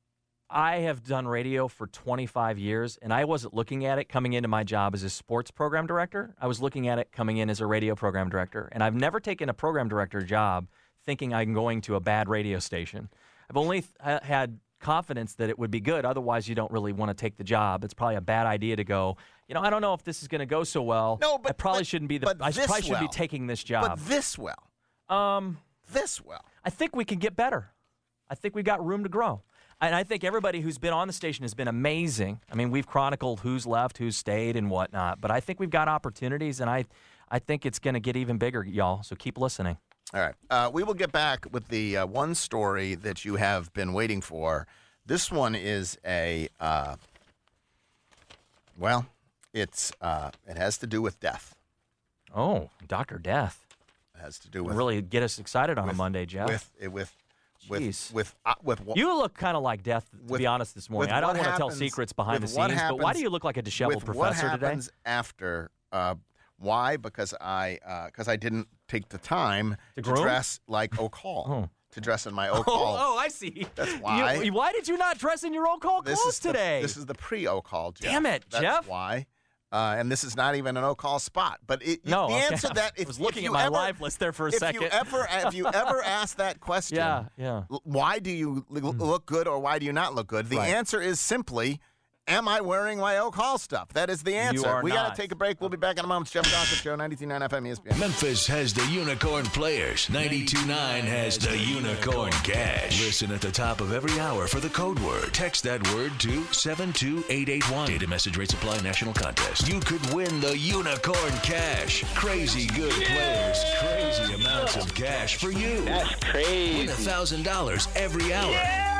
[SPEAKER 17] I have done radio for twenty-five years, and I wasn't looking at it coming into my job as a sports program director. I was looking at it coming in as a radio program director, and I've never taken a program director job thinking I'm going to a bad radio station. I've only th- ha- had confidence that it would be good. Otherwise, you don't really want to take the job. It's probably a bad idea to go, you know, I don't know if this is going to go so well.
[SPEAKER 19] No, but
[SPEAKER 17] I probably
[SPEAKER 19] but-
[SPEAKER 17] shouldn't be the
[SPEAKER 19] but
[SPEAKER 17] I
[SPEAKER 19] this
[SPEAKER 17] probably shouldn't
[SPEAKER 19] well.
[SPEAKER 17] be taking this job.
[SPEAKER 19] But this well,
[SPEAKER 17] um
[SPEAKER 19] this well.
[SPEAKER 17] I think we can get better. I think we've got room to grow. And I think everybody who's been on the station has been amazing. I mean, we've chronicled who's left, who's stayed, and whatnot. But I think we've got opportunities, and I, I think it's going to get even bigger, y'all. So keep listening.
[SPEAKER 19] All right. Uh, we will get back with the uh, one story that you have been waiting for. This one is a, uh, well, it's uh, it has to do with death.
[SPEAKER 17] Oh, Doctor Death.
[SPEAKER 19] It has to do with
[SPEAKER 17] really get us excited on
[SPEAKER 19] with,
[SPEAKER 17] a Monday, Jeff.
[SPEAKER 19] With with with
[SPEAKER 17] Jeez.
[SPEAKER 19] with uh, with what,
[SPEAKER 17] You look kind of like Death, to
[SPEAKER 19] with-
[SPEAKER 17] be honest, this morning.
[SPEAKER 19] with
[SPEAKER 17] I don't
[SPEAKER 19] what
[SPEAKER 17] want to tell
[SPEAKER 19] happens-
[SPEAKER 17] secrets behind the
[SPEAKER 19] with what
[SPEAKER 17] scenes, but why
[SPEAKER 19] happens-
[SPEAKER 17] do you look like a disheveled
[SPEAKER 19] with
[SPEAKER 17] professor
[SPEAKER 19] what
[SPEAKER 17] today?
[SPEAKER 19] happens after? Uh, why? Because I because I didn't take the time
[SPEAKER 17] To
[SPEAKER 19] to,
[SPEAKER 17] groom?
[SPEAKER 19] dress like O'Call.
[SPEAKER 17] Oh.
[SPEAKER 19] To dress in my
[SPEAKER 17] Oh,
[SPEAKER 19] O'Call.
[SPEAKER 17] oh, I see.
[SPEAKER 19] That's why.
[SPEAKER 17] You- why did you not dress in your own call
[SPEAKER 19] This
[SPEAKER 17] clothes
[SPEAKER 19] is the-
[SPEAKER 17] today?
[SPEAKER 19] this is the pre-O'Call, Jeff.
[SPEAKER 17] Damn it,
[SPEAKER 19] That's
[SPEAKER 17] Jeff.
[SPEAKER 19] why. Uh, and this is not even an O'Call spot. But it,
[SPEAKER 17] No,
[SPEAKER 19] the
[SPEAKER 17] okay.
[SPEAKER 19] answer to that,
[SPEAKER 17] I
[SPEAKER 19] if,
[SPEAKER 17] was
[SPEAKER 19] if
[SPEAKER 17] looking
[SPEAKER 19] you
[SPEAKER 17] at my
[SPEAKER 19] ever,
[SPEAKER 17] live list there for a
[SPEAKER 19] if
[SPEAKER 17] second.
[SPEAKER 19] You ever, if you ever ask that question,
[SPEAKER 17] Yeah, yeah.
[SPEAKER 19] l- why do you l- look good or why do you not look good? The
[SPEAKER 17] Right.
[SPEAKER 19] answer is simply, am I wearing my Oak Hall stuff? That is the answer.
[SPEAKER 17] are
[SPEAKER 19] We got
[SPEAKER 17] not.
[SPEAKER 19] to take a break. We'll be back in a moment. It's Jeff Dawkins Show, ninety-two point nine F M E S P N.
[SPEAKER 16] Memphis has the Unicorn Players. ninety-two point nine has the Unicorn Cash. Listen at the top of every hour for the code word. Text that word to seven two eight eight one. Data message rates apply. National contest. You could win the Unicorn Cash. Crazy good players. Crazy amounts of cash for you.
[SPEAKER 23] That's crazy.
[SPEAKER 16] Win one thousand dollars every hour.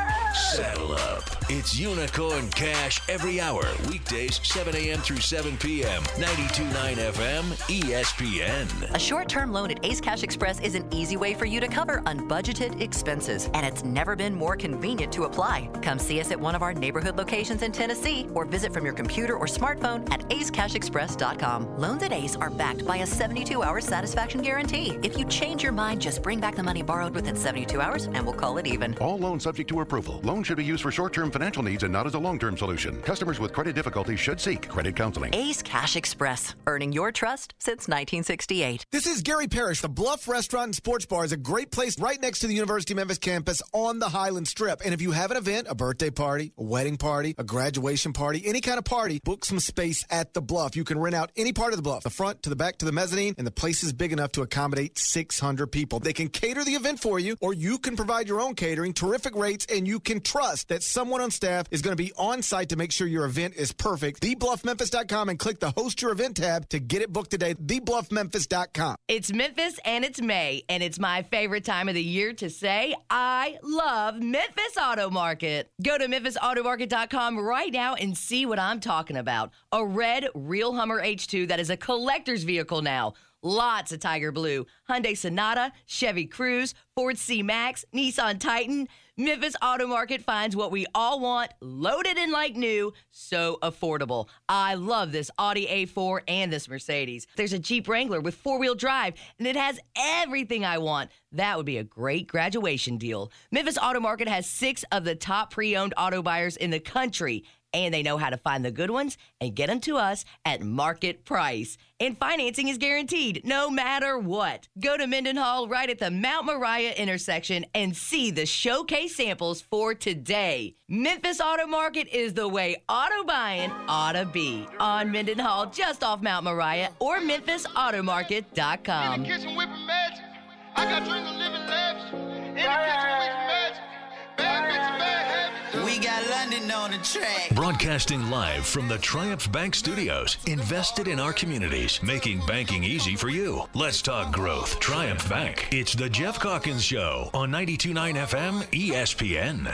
[SPEAKER 16] Saddle up. It's Unicorn Cash every hour. Weekdays, seven a.m. through seven p.m. ninety-two point nine F M, E S P N.
[SPEAKER 4] A short-term loan at Ace Cash Express is an easy way for you to cover unbudgeted expenses, and it's never been more convenient to apply. Come see us at one of our neighborhood locations in Tennessee, or visit from your computer or smartphone at ace cash express dot com. Loans at Ace are backed by a seventy-two hour satisfaction guarantee. If you change your mind, just bring back the money borrowed within seventy-two hours, and we'll call it even.
[SPEAKER 5] All loans subject to approval. Loan should be used for short-term financial needs and not as a long-term solution. Customers with credit difficulties should seek credit counseling.
[SPEAKER 4] Ace Cash Express, earning your trust since nineteen sixty-eight.
[SPEAKER 6] This is Gary Parrish. The Bluff Restaurant and Sports Bar is a great place right next to the University of Memphis campus on the Highland Strip. And if you have an event, a birthday party, a wedding party, a graduation party, any kind of party, book some space at the Bluff. You can rent out any part of the Bluff, the front to the back to the mezzanine, and the place is big enough to accommodate six hundred people. They can cater the event for you, or you can provide your own catering, terrific rates, and you can trust that someone on staff is going to be on site to make sure your event is perfect. the bluff memphis dot com and click the Host Your Event tab to get it booked today. the bluff memphis dot com.
[SPEAKER 7] It's Memphis and it's May, and it's my favorite time of the year to say I love Memphis Auto Market. Go to memphis auto market dot com right now and see what I'm talking about. A red Real Hummer H two that is a collector's vehicle now. Lots of Tiger Blue, Hyundai Sonata, Chevy Cruze, Ford C-Max, Nissan Titan. Memphis Auto Market finds what we all want, loaded and like new, so affordable. I love this Audi A four and this Mercedes. There's a Jeep Wrangler with four-wheel drive, and it has everything I want. That would be a great graduation deal. Memphis Auto Market has six of the top pre-owned auto buyers in the country, and they know how to find the good ones and get them to us at market price. And financing is guaranteed, no matter what. Go to Mendenhall right at the Mount Moriah intersection and see the showcase samples for today. Memphis Auto Market is the way auto buying ought to be. On Mendenhall, just off Mount Moriah, or memphis auto market dot com.
[SPEAKER 18] In the kitchen whipping magic. I got dreams of living lavish. In the kitchen whipping magic. Bad bitch, bad habits. We got London on the track.
[SPEAKER 16] Broadcasting live from the Triumph Bank Studios. Invested in our communities, making banking easy for you. Let's talk growth. Triumph Bank. It's the Jeff Calkins Show on ninety-two point nine F M E S P N.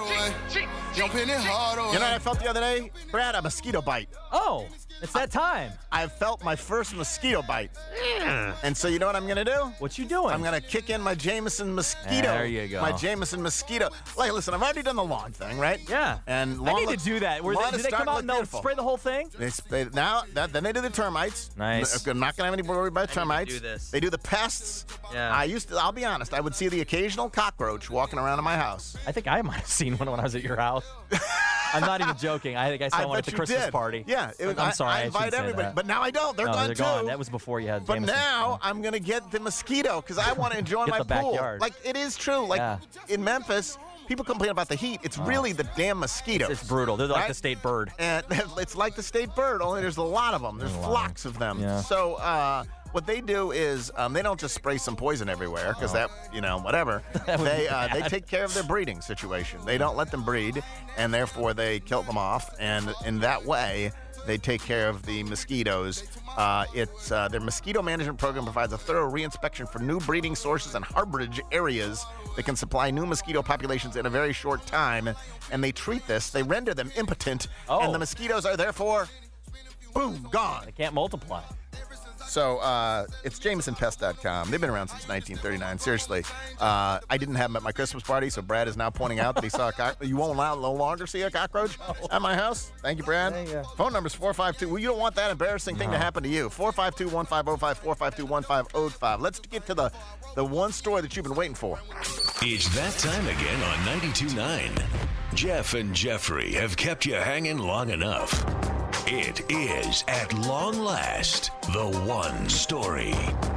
[SPEAKER 19] You know what I felt the other day? Brad, a mosquito bite.
[SPEAKER 17] Oh, it's that time.
[SPEAKER 19] I, I felt my first mosquito bite. And so you know what I'm going to do?
[SPEAKER 17] What you doing?
[SPEAKER 19] I'm going to kick in my Jameson mosquito.
[SPEAKER 17] There you go.
[SPEAKER 19] My Jameson mosquito. Like, listen, I've already done the lawn thing, right?
[SPEAKER 17] Yeah.
[SPEAKER 19] And
[SPEAKER 17] I
[SPEAKER 19] lawn
[SPEAKER 17] need
[SPEAKER 19] looks,
[SPEAKER 17] to do that. Where
[SPEAKER 19] lawn
[SPEAKER 17] they,
[SPEAKER 19] is
[SPEAKER 17] do they come
[SPEAKER 19] starting to
[SPEAKER 17] out
[SPEAKER 19] look
[SPEAKER 17] and they'll
[SPEAKER 19] beautiful.
[SPEAKER 17] spray the whole thing?
[SPEAKER 19] They, they, now, that, then they do the termites.
[SPEAKER 17] Nice.
[SPEAKER 19] I'm not going to have any worry about termites.
[SPEAKER 17] do this.
[SPEAKER 19] They do the pests.
[SPEAKER 17] Yeah.
[SPEAKER 19] I used to, I'll be honest, I would see the occasional cockroach walking around in my house.
[SPEAKER 17] I think I might have seen one when I was at your house. I'm not even joking. I think I saw
[SPEAKER 19] I
[SPEAKER 17] one at
[SPEAKER 19] bet
[SPEAKER 17] the
[SPEAKER 19] you
[SPEAKER 17] Christmas
[SPEAKER 19] did.
[SPEAKER 17] party.
[SPEAKER 19] Yeah, it was,
[SPEAKER 17] I'm
[SPEAKER 19] I,
[SPEAKER 17] sorry.
[SPEAKER 19] I
[SPEAKER 17] I
[SPEAKER 19] invite
[SPEAKER 17] shouldn't say
[SPEAKER 19] everybody,
[SPEAKER 17] that.
[SPEAKER 19] but now I don't. They're
[SPEAKER 17] no,
[SPEAKER 19] gone
[SPEAKER 17] they're
[SPEAKER 19] too.
[SPEAKER 17] gone. That was before you had
[SPEAKER 19] But
[SPEAKER 17] Jameson.
[SPEAKER 19] now I'm gonna get the mosquito because I want to enjoy
[SPEAKER 17] Get
[SPEAKER 19] my
[SPEAKER 17] the
[SPEAKER 19] pool.
[SPEAKER 17] backyard.
[SPEAKER 19] Like it is true. Like
[SPEAKER 17] Yeah.
[SPEAKER 19] in Memphis, people complain about the heat. It's really the damn mosquitoes.
[SPEAKER 17] It's, it's brutal. They're like
[SPEAKER 19] right?
[SPEAKER 17] the state bird.
[SPEAKER 19] And it's like the state bird. Only there's a lot of them. There's
[SPEAKER 17] There's a lot
[SPEAKER 19] flocks of them.
[SPEAKER 17] Yeah.
[SPEAKER 19] So uh, what they do is um, they don't just spray some poison everywhere because
[SPEAKER 17] Oh.
[SPEAKER 19] that you know whatever.
[SPEAKER 17] That would
[SPEAKER 19] they
[SPEAKER 17] be
[SPEAKER 19] uh, they
[SPEAKER 17] bad.
[SPEAKER 19] take care of their breeding situation. They don't let them breed, and therefore they kill them off. And in that way, they take care of the mosquitoes. Uh, it's uh, their mosquito management program provides a thorough reinspection for new breeding sources and harborage areas that can supply new mosquito populations in a very short time. And they treat this, they render them impotent,
[SPEAKER 17] Oh.
[SPEAKER 19] and the mosquitoes are therefore, boom, gone.
[SPEAKER 17] They can't multiply.
[SPEAKER 19] So uh, it's Jameson Pest dot com. They've been around since nineteen thirty-nine. Seriously, uh, I didn't have them at my Christmas party, so Brad is now pointing out that he saw a cockroach. You won't allow, no longer see a cockroach at my house? Thank you, Brad.
[SPEAKER 17] There you go.
[SPEAKER 19] Phone number is four five two. Well, you don't want that embarrassing thing to
[SPEAKER 17] No.
[SPEAKER 19] happen to you. four five two, one five zero five, four five two, one five zero five. Let's get to the, the one story that you've been waiting for.
[SPEAKER 16] It's that time again on ninety-two point nine. Jeff and Jeffrey have kept you hanging long enough. It is, at long last, the one story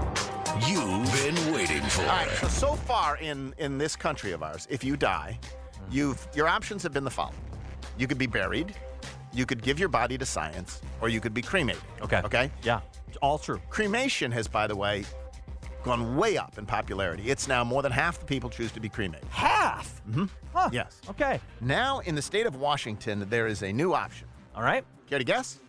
[SPEAKER 16] you've been waiting for.
[SPEAKER 19] All right, so, so far in, in this country of ours, if you die, you've your options have been the following. You could be buried, you could give your body to science, or you could be cremated.
[SPEAKER 17] Okay.
[SPEAKER 19] Okay?
[SPEAKER 17] Yeah, all true.
[SPEAKER 19] Cremation has, by the way, gone way up in popularity. It's now more than half the people choose to be cremated.
[SPEAKER 17] Half?
[SPEAKER 19] Mm-hmm.
[SPEAKER 17] Huh.
[SPEAKER 19] Yes.
[SPEAKER 17] Okay.
[SPEAKER 19] Now, in the state of Washington, there is a new option.
[SPEAKER 17] All right.
[SPEAKER 19] Care to guess?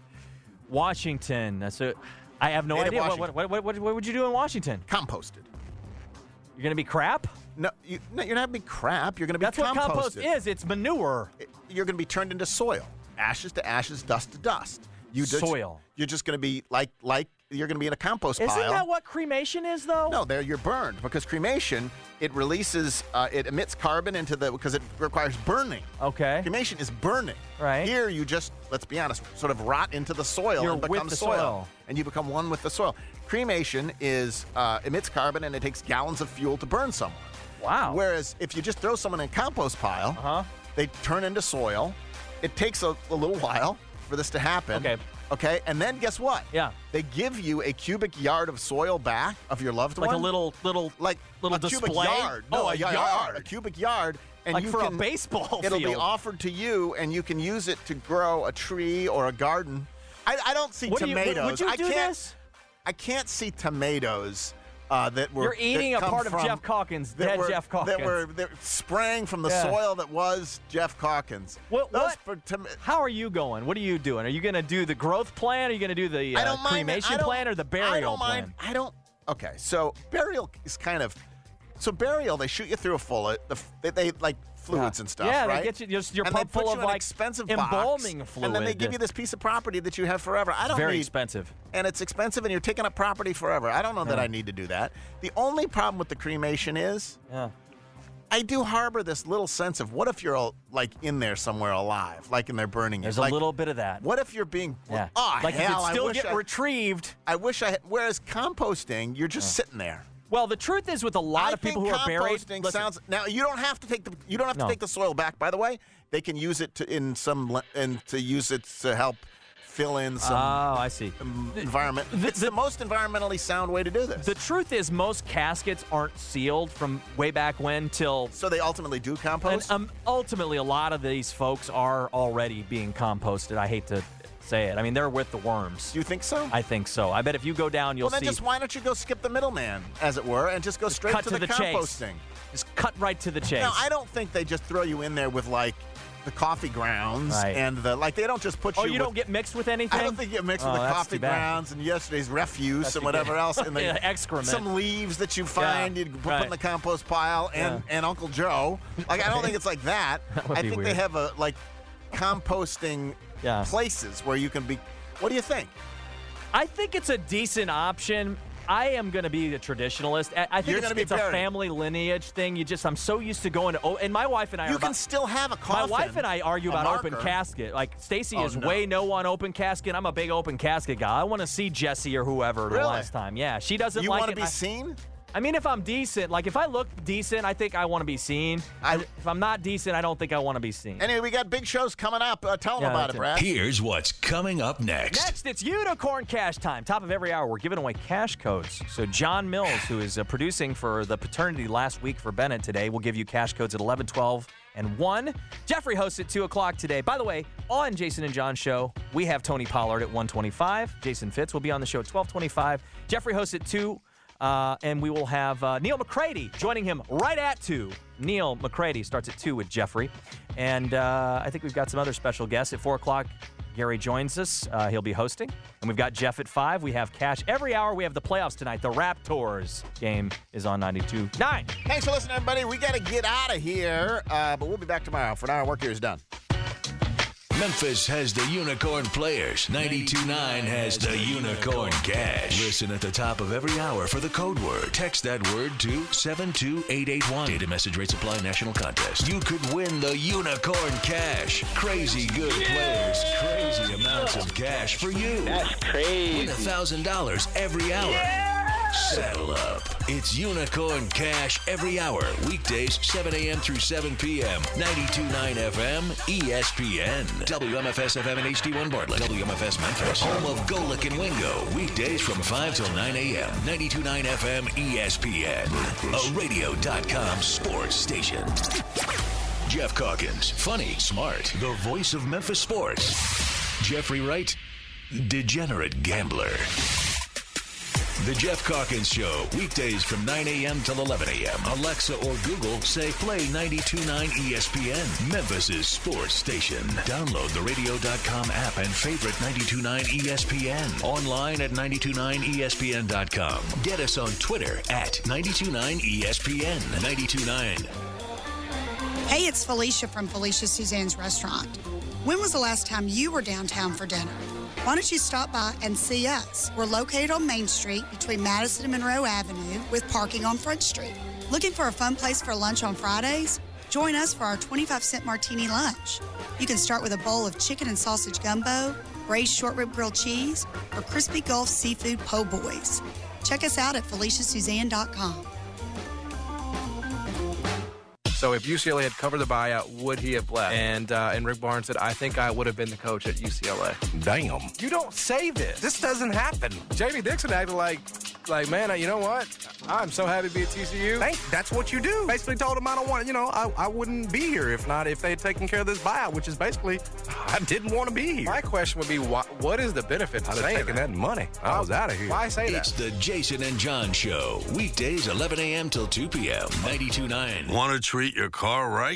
[SPEAKER 17] Washington. That's a, I have no
[SPEAKER 19] State of
[SPEAKER 17] idea. What,
[SPEAKER 19] Washington.
[SPEAKER 17] what, what, what, what would you do in Washington?
[SPEAKER 19] Composted.
[SPEAKER 17] You're going to be crap?
[SPEAKER 19] No, you, no, you're not going to be crap. You're going to be
[SPEAKER 17] That's
[SPEAKER 19] composted.
[SPEAKER 17] what compost is. It's manure.
[SPEAKER 19] It, you're going to be turned into soil. Ashes to ashes, dust to dust. You just,
[SPEAKER 17] Soil.
[SPEAKER 19] You're just going to be like like you're going to be in a compost
[SPEAKER 17] Isn't
[SPEAKER 19] pile.
[SPEAKER 17] that what cremation is, though?
[SPEAKER 19] No, there you're burned because cremation it releases uh, it emits carbon into the because it requires burning.
[SPEAKER 17] Okay.
[SPEAKER 19] Cremation is burning.
[SPEAKER 17] Right.
[SPEAKER 19] Here you just let's be honest, sort of rot into the soil
[SPEAKER 17] You're
[SPEAKER 19] and
[SPEAKER 17] with
[SPEAKER 19] become
[SPEAKER 17] the
[SPEAKER 19] soil,
[SPEAKER 17] soil.
[SPEAKER 19] and you become one with the soil. Cremation is uh, emits carbon and it takes gallons of fuel to burn someone.
[SPEAKER 17] Wow.
[SPEAKER 19] Whereas if you just throw someone in a compost pile,
[SPEAKER 17] uh-huh.
[SPEAKER 19] they turn into soil. It takes a, a little while for this to happen.
[SPEAKER 17] Okay.
[SPEAKER 19] Okay, and then guess what?
[SPEAKER 17] Yeah.
[SPEAKER 19] They give you a cubic yard of soil back of your loved
[SPEAKER 17] Like
[SPEAKER 19] one.
[SPEAKER 17] a little, little,
[SPEAKER 19] like
[SPEAKER 17] little
[SPEAKER 19] a cubic
[SPEAKER 17] display?
[SPEAKER 19] yard. No,
[SPEAKER 17] Oh, a
[SPEAKER 19] y-
[SPEAKER 17] yard.
[SPEAKER 19] A cubic yard. And
[SPEAKER 17] Like
[SPEAKER 19] you
[SPEAKER 17] for a
[SPEAKER 19] can,
[SPEAKER 17] baseball
[SPEAKER 19] It'll be
[SPEAKER 17] field.
[SPEAKER 19] offered to you, and you can use it to grow a tree or a garden. I, I don't see
[SPEAKER 17] What do you- would-
[SPEAKER 19] tomatoes.
[SPEAKER 17] would you
[SPEAKER 19] I
[SPEAKER 17] do
[SPEAKER 19] can't,
[SPEAKER 17] this?
[SPEAKER 19] I can't see tomatoes. Uh, that were
[SPEAKER 17] You're eating
[SPEAKER 19] that
[SPEAKER 17] a
[SPEAKER 19] come
[SPEAKER 17] part of
[SPEAKER 19] from-
[SPEAKER 17] Jeff Calkins,
[SPEAKER 19] that
[SPEAKER 17] dead
[SPEAKER 19] were,
[SPEAKER 17] Jeff Calkins.
[SPEAKER 19] That were that sprang from the
[SPEAKER 17] Yeah.
[SPEAKER 19] soil that was Jeff Calkins.
[SPEAKER 17] What,
[SPEAKER 19] Those
[SPEAKER 17] what?
[SPEAKER 19] for tom-
[SPEAKER 17] How are you going? What are you doing? Are you going to do the growth plan? Are you going to do the uh,
[SPEAKER 19] I don't mind that.
[SPEAKER 17] cremation
[SPEAKER 19] I don't-
[SPEAKER 17] plan or the burial
[SPEAKER 19] I don't
[SPEAKER 17] plan?
[SPEAKER 19] mind. I don't. Okay, so burial is kind of. So burial, they shoot you through a fullet. The, f- they, they like fluids
[SPEAKER 17] Yeah.
[SPEAKER 19] and stuff.
[SPEAKER 17] Yeah, they
[SPEAKER 19] right?
[SPEAKER 17] get you- you're- you're
[SPEAKER 19] and they
[SPEAKER 17] pumped
[SPEAKER 19] put
[SPEAKER 17] full
[SPEAKER 19] you
[SPEAKER 17] of,
[SPEAKER 19] in an
[SPEAKER 17] like,
[SPEAKER 19] expensive
[SPEAKER 17] embalming
[SPEAKER 19] box,
[SPEAKER 17] fluid.
[SPEAKER 19] and then they give you this piece of property that you have forever. I don't
[SPEAKER 17] Very
[SPEAKER 19] need,
[SPEAKER 17] expensive.
[SPEAKER 19] and it's expensive, and you're taking up property forever. I don't know that
[SPEAKER 17] Yeah.
[SPEAKER 19] I need to do that. The only problem with the cremation is,
[SPEAKER 17] Yeah.
[SPEAKER 19] I do harbor this little sense of what if you're al- like in there somewhere alive, like in there burning.
[SPEAKER 17] There's
[SPEAKER 19] you.
[SPEAKER 17] a
[SPEAKER 19] Like,
[SPEAKER 17] little bit of that.
[SPEAKER 19] What if you're being?
[SPEAKER 17] Yeah.
[SPEAKER 19] Oh
[SPEAKER 17] Like you
[SPEAKER 19] hell!
[SPEAKER 17] could still
[SPEAKER 19] I wish
[SPEAKER 17] get
[SPEAKER 19] I,
[SPEAKER 17] retrieved.
[SPEAKER 19] I wish I. Had, whereas composting, you're just sitting there.
[SPEAKER 17] Well, the truth is, with a lot
[SPEAKER 19] I
[SPEAKER 17] of people
[SPEAKER 19] think
[SPEAKER 17] who are buried,
[SPEAKER 19] composting
[SPEAKER 17] listen,
[SPEAKER 19] sounds. Now you don't have to take the you don't have to
[SPEAKER 17] No.
[SPEAKER 19] take the soil back. By the way, they can use it to in some le- and to use it to help fill in some.
[SPEAKER 17] Oh, I see.
[SPEAKER 19] um, environment. It's the most environmentally sound way to do this.
[SPEAKER 17] The truth is, most caskets aren't sealed from way back when till.
[SPEAKER 19] So they ultimately do
[SPEAKER 17] And
[SPEAKER 19] compost.
[SPEAKER 17] um, ultimately, a lot of these folks are already being composted. I hate to say it. I mean, they're with the worms.
[SPEAKER 19] Do you think so?
[SPEAKER 17] I think so. I bet if you go down, you'll
[SPEAKER 19] well, then
[SPEAKER 17] see.
[SPEAKER 19] just why don't you go skip the middleman, as it were, and just go straight
[SPEAKER 17] cut
[SPEAKER 19] to,
[SPEAKER 17] to
[SPEAKER 19] the,
[SPEAKER 17] the chase.
[SPEAKER 19] composting?
[SPEAKER 17] Just cut right to the chase.
[SPEAKER 19] Now, I don't think they just throw you in there with like the coffee grounds
[SPEAKER 17] Right.
[SPEAKER 19] and the like. They don't just put
[SPEAKER 17] oh,
[SPEAKER 19] you.
[SPEAKER 17] you
[SPEAKER 19] with,
[SPEAKER 17] don't get mixed with anything?
[SPEAKER 19] I don't think you get mixed
[SPEAKER 17] Oh,
[SPEAKER 19] with the
[SPEAKER 17] that's
[SPEAKER 19] coffee
[SPEAKER 17] too bad.
[SPEAKER 19] grounds and yesterday's refuse
[SPEAKER 17] That's
[SPEAKER 19] and
[SPEAKER 17] too
[SPEAKER 19] whatever
[SPEAKER 17] bad.
[SPEAKER 19] else, and the
[SPEAKER 17] Yeah, excrement.
[SPEAKER 19] some leaves that you find
[SPEAKER 17] Yeah,
[SPEAKER 19] you put
[SPEAKER 17] right.
[SPEAKER 19] in the compost pile, and
[SPEAKER 17] Yeah.
[SPEAKER 19] and Uncle Joe. Like I don't think it's like that.
[SPEAKER 17] That would
[SPEAKER 19] I
[SPEAKER 17] be
[SPEAKER 19] think
[SPEAKER 17] weird.
[SPEAKER 19] they have a like composting
[SPEAKER 17] Yeah.
[SPEAKER 19] places where you can be. What do you think?
[SPEAKER 17] I think it's a decent option. I am going to be a traditionalist. I I think
[SPEAKER 19] You're
[SPEAKER 17] it's,
[SPEAKER 19] gonna be
[SPEAKER 17] it's a
[SPEAKER 19] buried.
[SPEAKER 17] family lineage thing. You just, I'm so used to going to, oh, and my wife and I
[SPEAKER 19] You
[SPEAKER 17] are
[SPEAKER 19] can
[SPEAKER 17] about,
[SPEAKER 19] still have a
[SPEAKER 17] my
[SPEAKER 19] coffin.
[SPEAKER 17] wife and I argue
[SPEAKER 19] a
[SPEAKER 17] about open
[SPEAKER 19] marker.
[SPEAKER 17] casket. Like Stacy
[SPEAKER 19] Oh,
[SPEAKER 17] is
[SPEAKER 19] no.
[SPEAKER 17] way no on open casket. I'm a big open casket guy. I want to see Jesse or whoever the
[SPEAKER 19] Really?
[SPEAKER 17] last time. Yeah, she doesn't
[SPEAKER 19] You
[SPEAKER 17] like
[SPEAKER 19] want
[SPEAKER 17] it.
[SPEAKER 19] to be
[SPEAKER 17] I-
[SPEAKER 19] seen?
[SPEAKER 17] I mean, if I'm decent, like if I look decent, I think I want to be seen.
[SPEAKER 19] I-
[SPEAKER 17] if I'm not decent, I don't think I want to be seen.
[SPEAKER 19] Anyway, we got big shows coming up. Uh, tell them
[SPEAKER 17] Yeah,
[SPEAKER 19] about
[SPEAKER 17] that's
[SPEAKER 19] it,
[SPEAKER 17] it.
[SPEAKER 19] Brad.
[SPEAKER 16] Here's what's coming up next.
[SPEAKER 17] Next, it's Unicorn Cash time. Top of every hour, we're giving away cash codes. So John Mills, who is uh, producing for the paternity last week for Bennett today, will give you cash codes at eleven, twelve, and one. Jeffrey hosts at two o'clock today. By the way, on Jason and John's show, we have Tony Pollard at one twenty-five. Jason Fitz will be on the show at twelve twenty-five. Jeffrey hosts at two. Uh, and we will have uh, Neil McCready joining him right at two. Neil McCready starts at two with Jeffrey. And uh, I think we've got some other special guests. At four o'clock, Gary joins us. Uh, he'll be hosting. And we've got Jeff at five. We have Cash. Every hour, we have the playoffs tonight. The Raptors game is on ninety-two point nine.
[SPEAKER 19] Thanks for listening, everybody. We got to get out of here, uh, but we'll be back tomorrow. For now, our work here is done.
[SPEAKER 16] Memphis has the Unicorn Players. ninety-two point nine has the Unicorn Cash. Listen at the top of every hour for the code word. Text that word to seven two eight eight one. Data message rates apply. National contest. You could win the Unicorn Cash. Crazy good players. Crazy amounts of cash for you.
[SPEAKER 23] That's crazy.
[SPEAKER 16] Win one thousand dollars every hour. Saddle up. It's Unicorn Cash every hour. Weekdays, seven a.m. through seven p.m. ninety-two point nine F M, E S P N. W M F S F M and H D one Bartlett. W M F S Memphis. Home of Golick and Wingo. Weekdays from five till nine a.m. ninety-two point nine F M, E S P N. A radio dot com sports station. Jeff Calkins. Funny, smart. The voice of Memphis sports. Jeffrey Wright, degenerate gambler. The Jeff Calkins Show, weekdays from nine a.m. till eleven a.m. Alexa or Google say play ninety-two point nine E S P N, Memphis' sports station. Download the radio dot com app and favorite ninety-two point nine E S P N. Online at ninety-two point nine E S P N dot com. Get us on Twitter at ninety-two point nine E S P N. ninety-two point nine.
[SPEAKER 13] Hey, it's Felicia from Felicia Suzanne's Restaurant. When was the last time you were downtown for dinner? Why don't you stop by and see us? We're located on Main Street between Madison and Monroe Avenue with parking on Front Street. Looking for a fun place for lunch on Fridays? Join us for our twenty-five cent martini lunch. You can start with a bowl of chicken and sausage gumbo, braised short rib grilled cheese, or crispy Gulf seafood po' boys. Check us out at felicia suzanne dot com.
[SPEAKER 8] So if U C L A had covered the buyout, would he have left? And uh, and Rick Barnes said, I think I would have been the coach at U C L A.
[SPEAKER 12] Damn.
[SPEAKER 8] You don't say this. This doesn't happen. Jamie Dixon acted like, like, man, you know what? I'm so happy to be at T C U.
[SPEAKER 12] Hey, that's what you do. Basically told him I don't want, you know, I, I wouldn't be here if not, if they had taken care of this buyout, which is basically, I didn't want to be here.
[SPEAKER 8] My question would be, why, what is the benefit to
[SPEAKER 12] I'd have
[SPEAKER 8] saying
[SPEAKER 12] taken
[SPEAKER 8] that?
[SPEAKER 12] that money. I was out of here.
[SPEAKER 8] Why say
[SPEAKER 16] It's
[SPEAKER 8] that?
[SPEAKER 16] the Jason and John Show, weekdays eleven a.m. till two p.m. ninety-two point nine.
[SPEAKER 14] Want to treat your car right?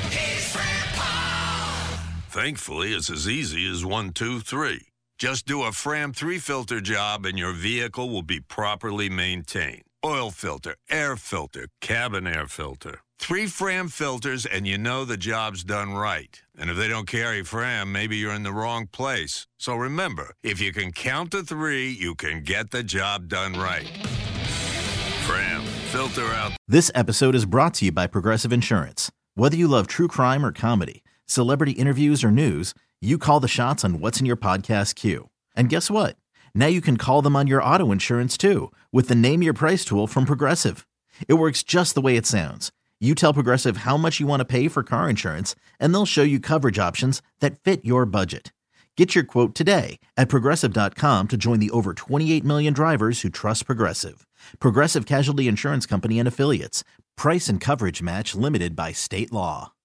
[SPEAKER 14] Thankfully, it's as easy as one, two, three. Just do a Fram three filter job and your vehicle will be properly maintained. Oil filter, air filter, cabin air filter. Three Fram filters and you know the job's done right. And if they don't carry Fram, maybe you're in the wrong place. So remember, if you can count to three, you can get the job done right. Fram, filter out.
[SPEAKER 15] This episode is brought to you by Progressive Insurance. Whether you love true crime or comedy, celebrity interviews or news, you call the shots on what's in your podcast queue. And guess what? Now you can call them on your auto insurance too with the Name Your Price tool from Progressive. It works just the way it sounds. You tell Progressive how much you want to pay for car insurance, and they'll show you coverage options that fit your budget. Get your quote today at Progressive dot com to join the over twenty-eight million drivers who trust Progressive. Progressive Casualty Insurance Company and Affiliates. Price and coverage match limited by state law.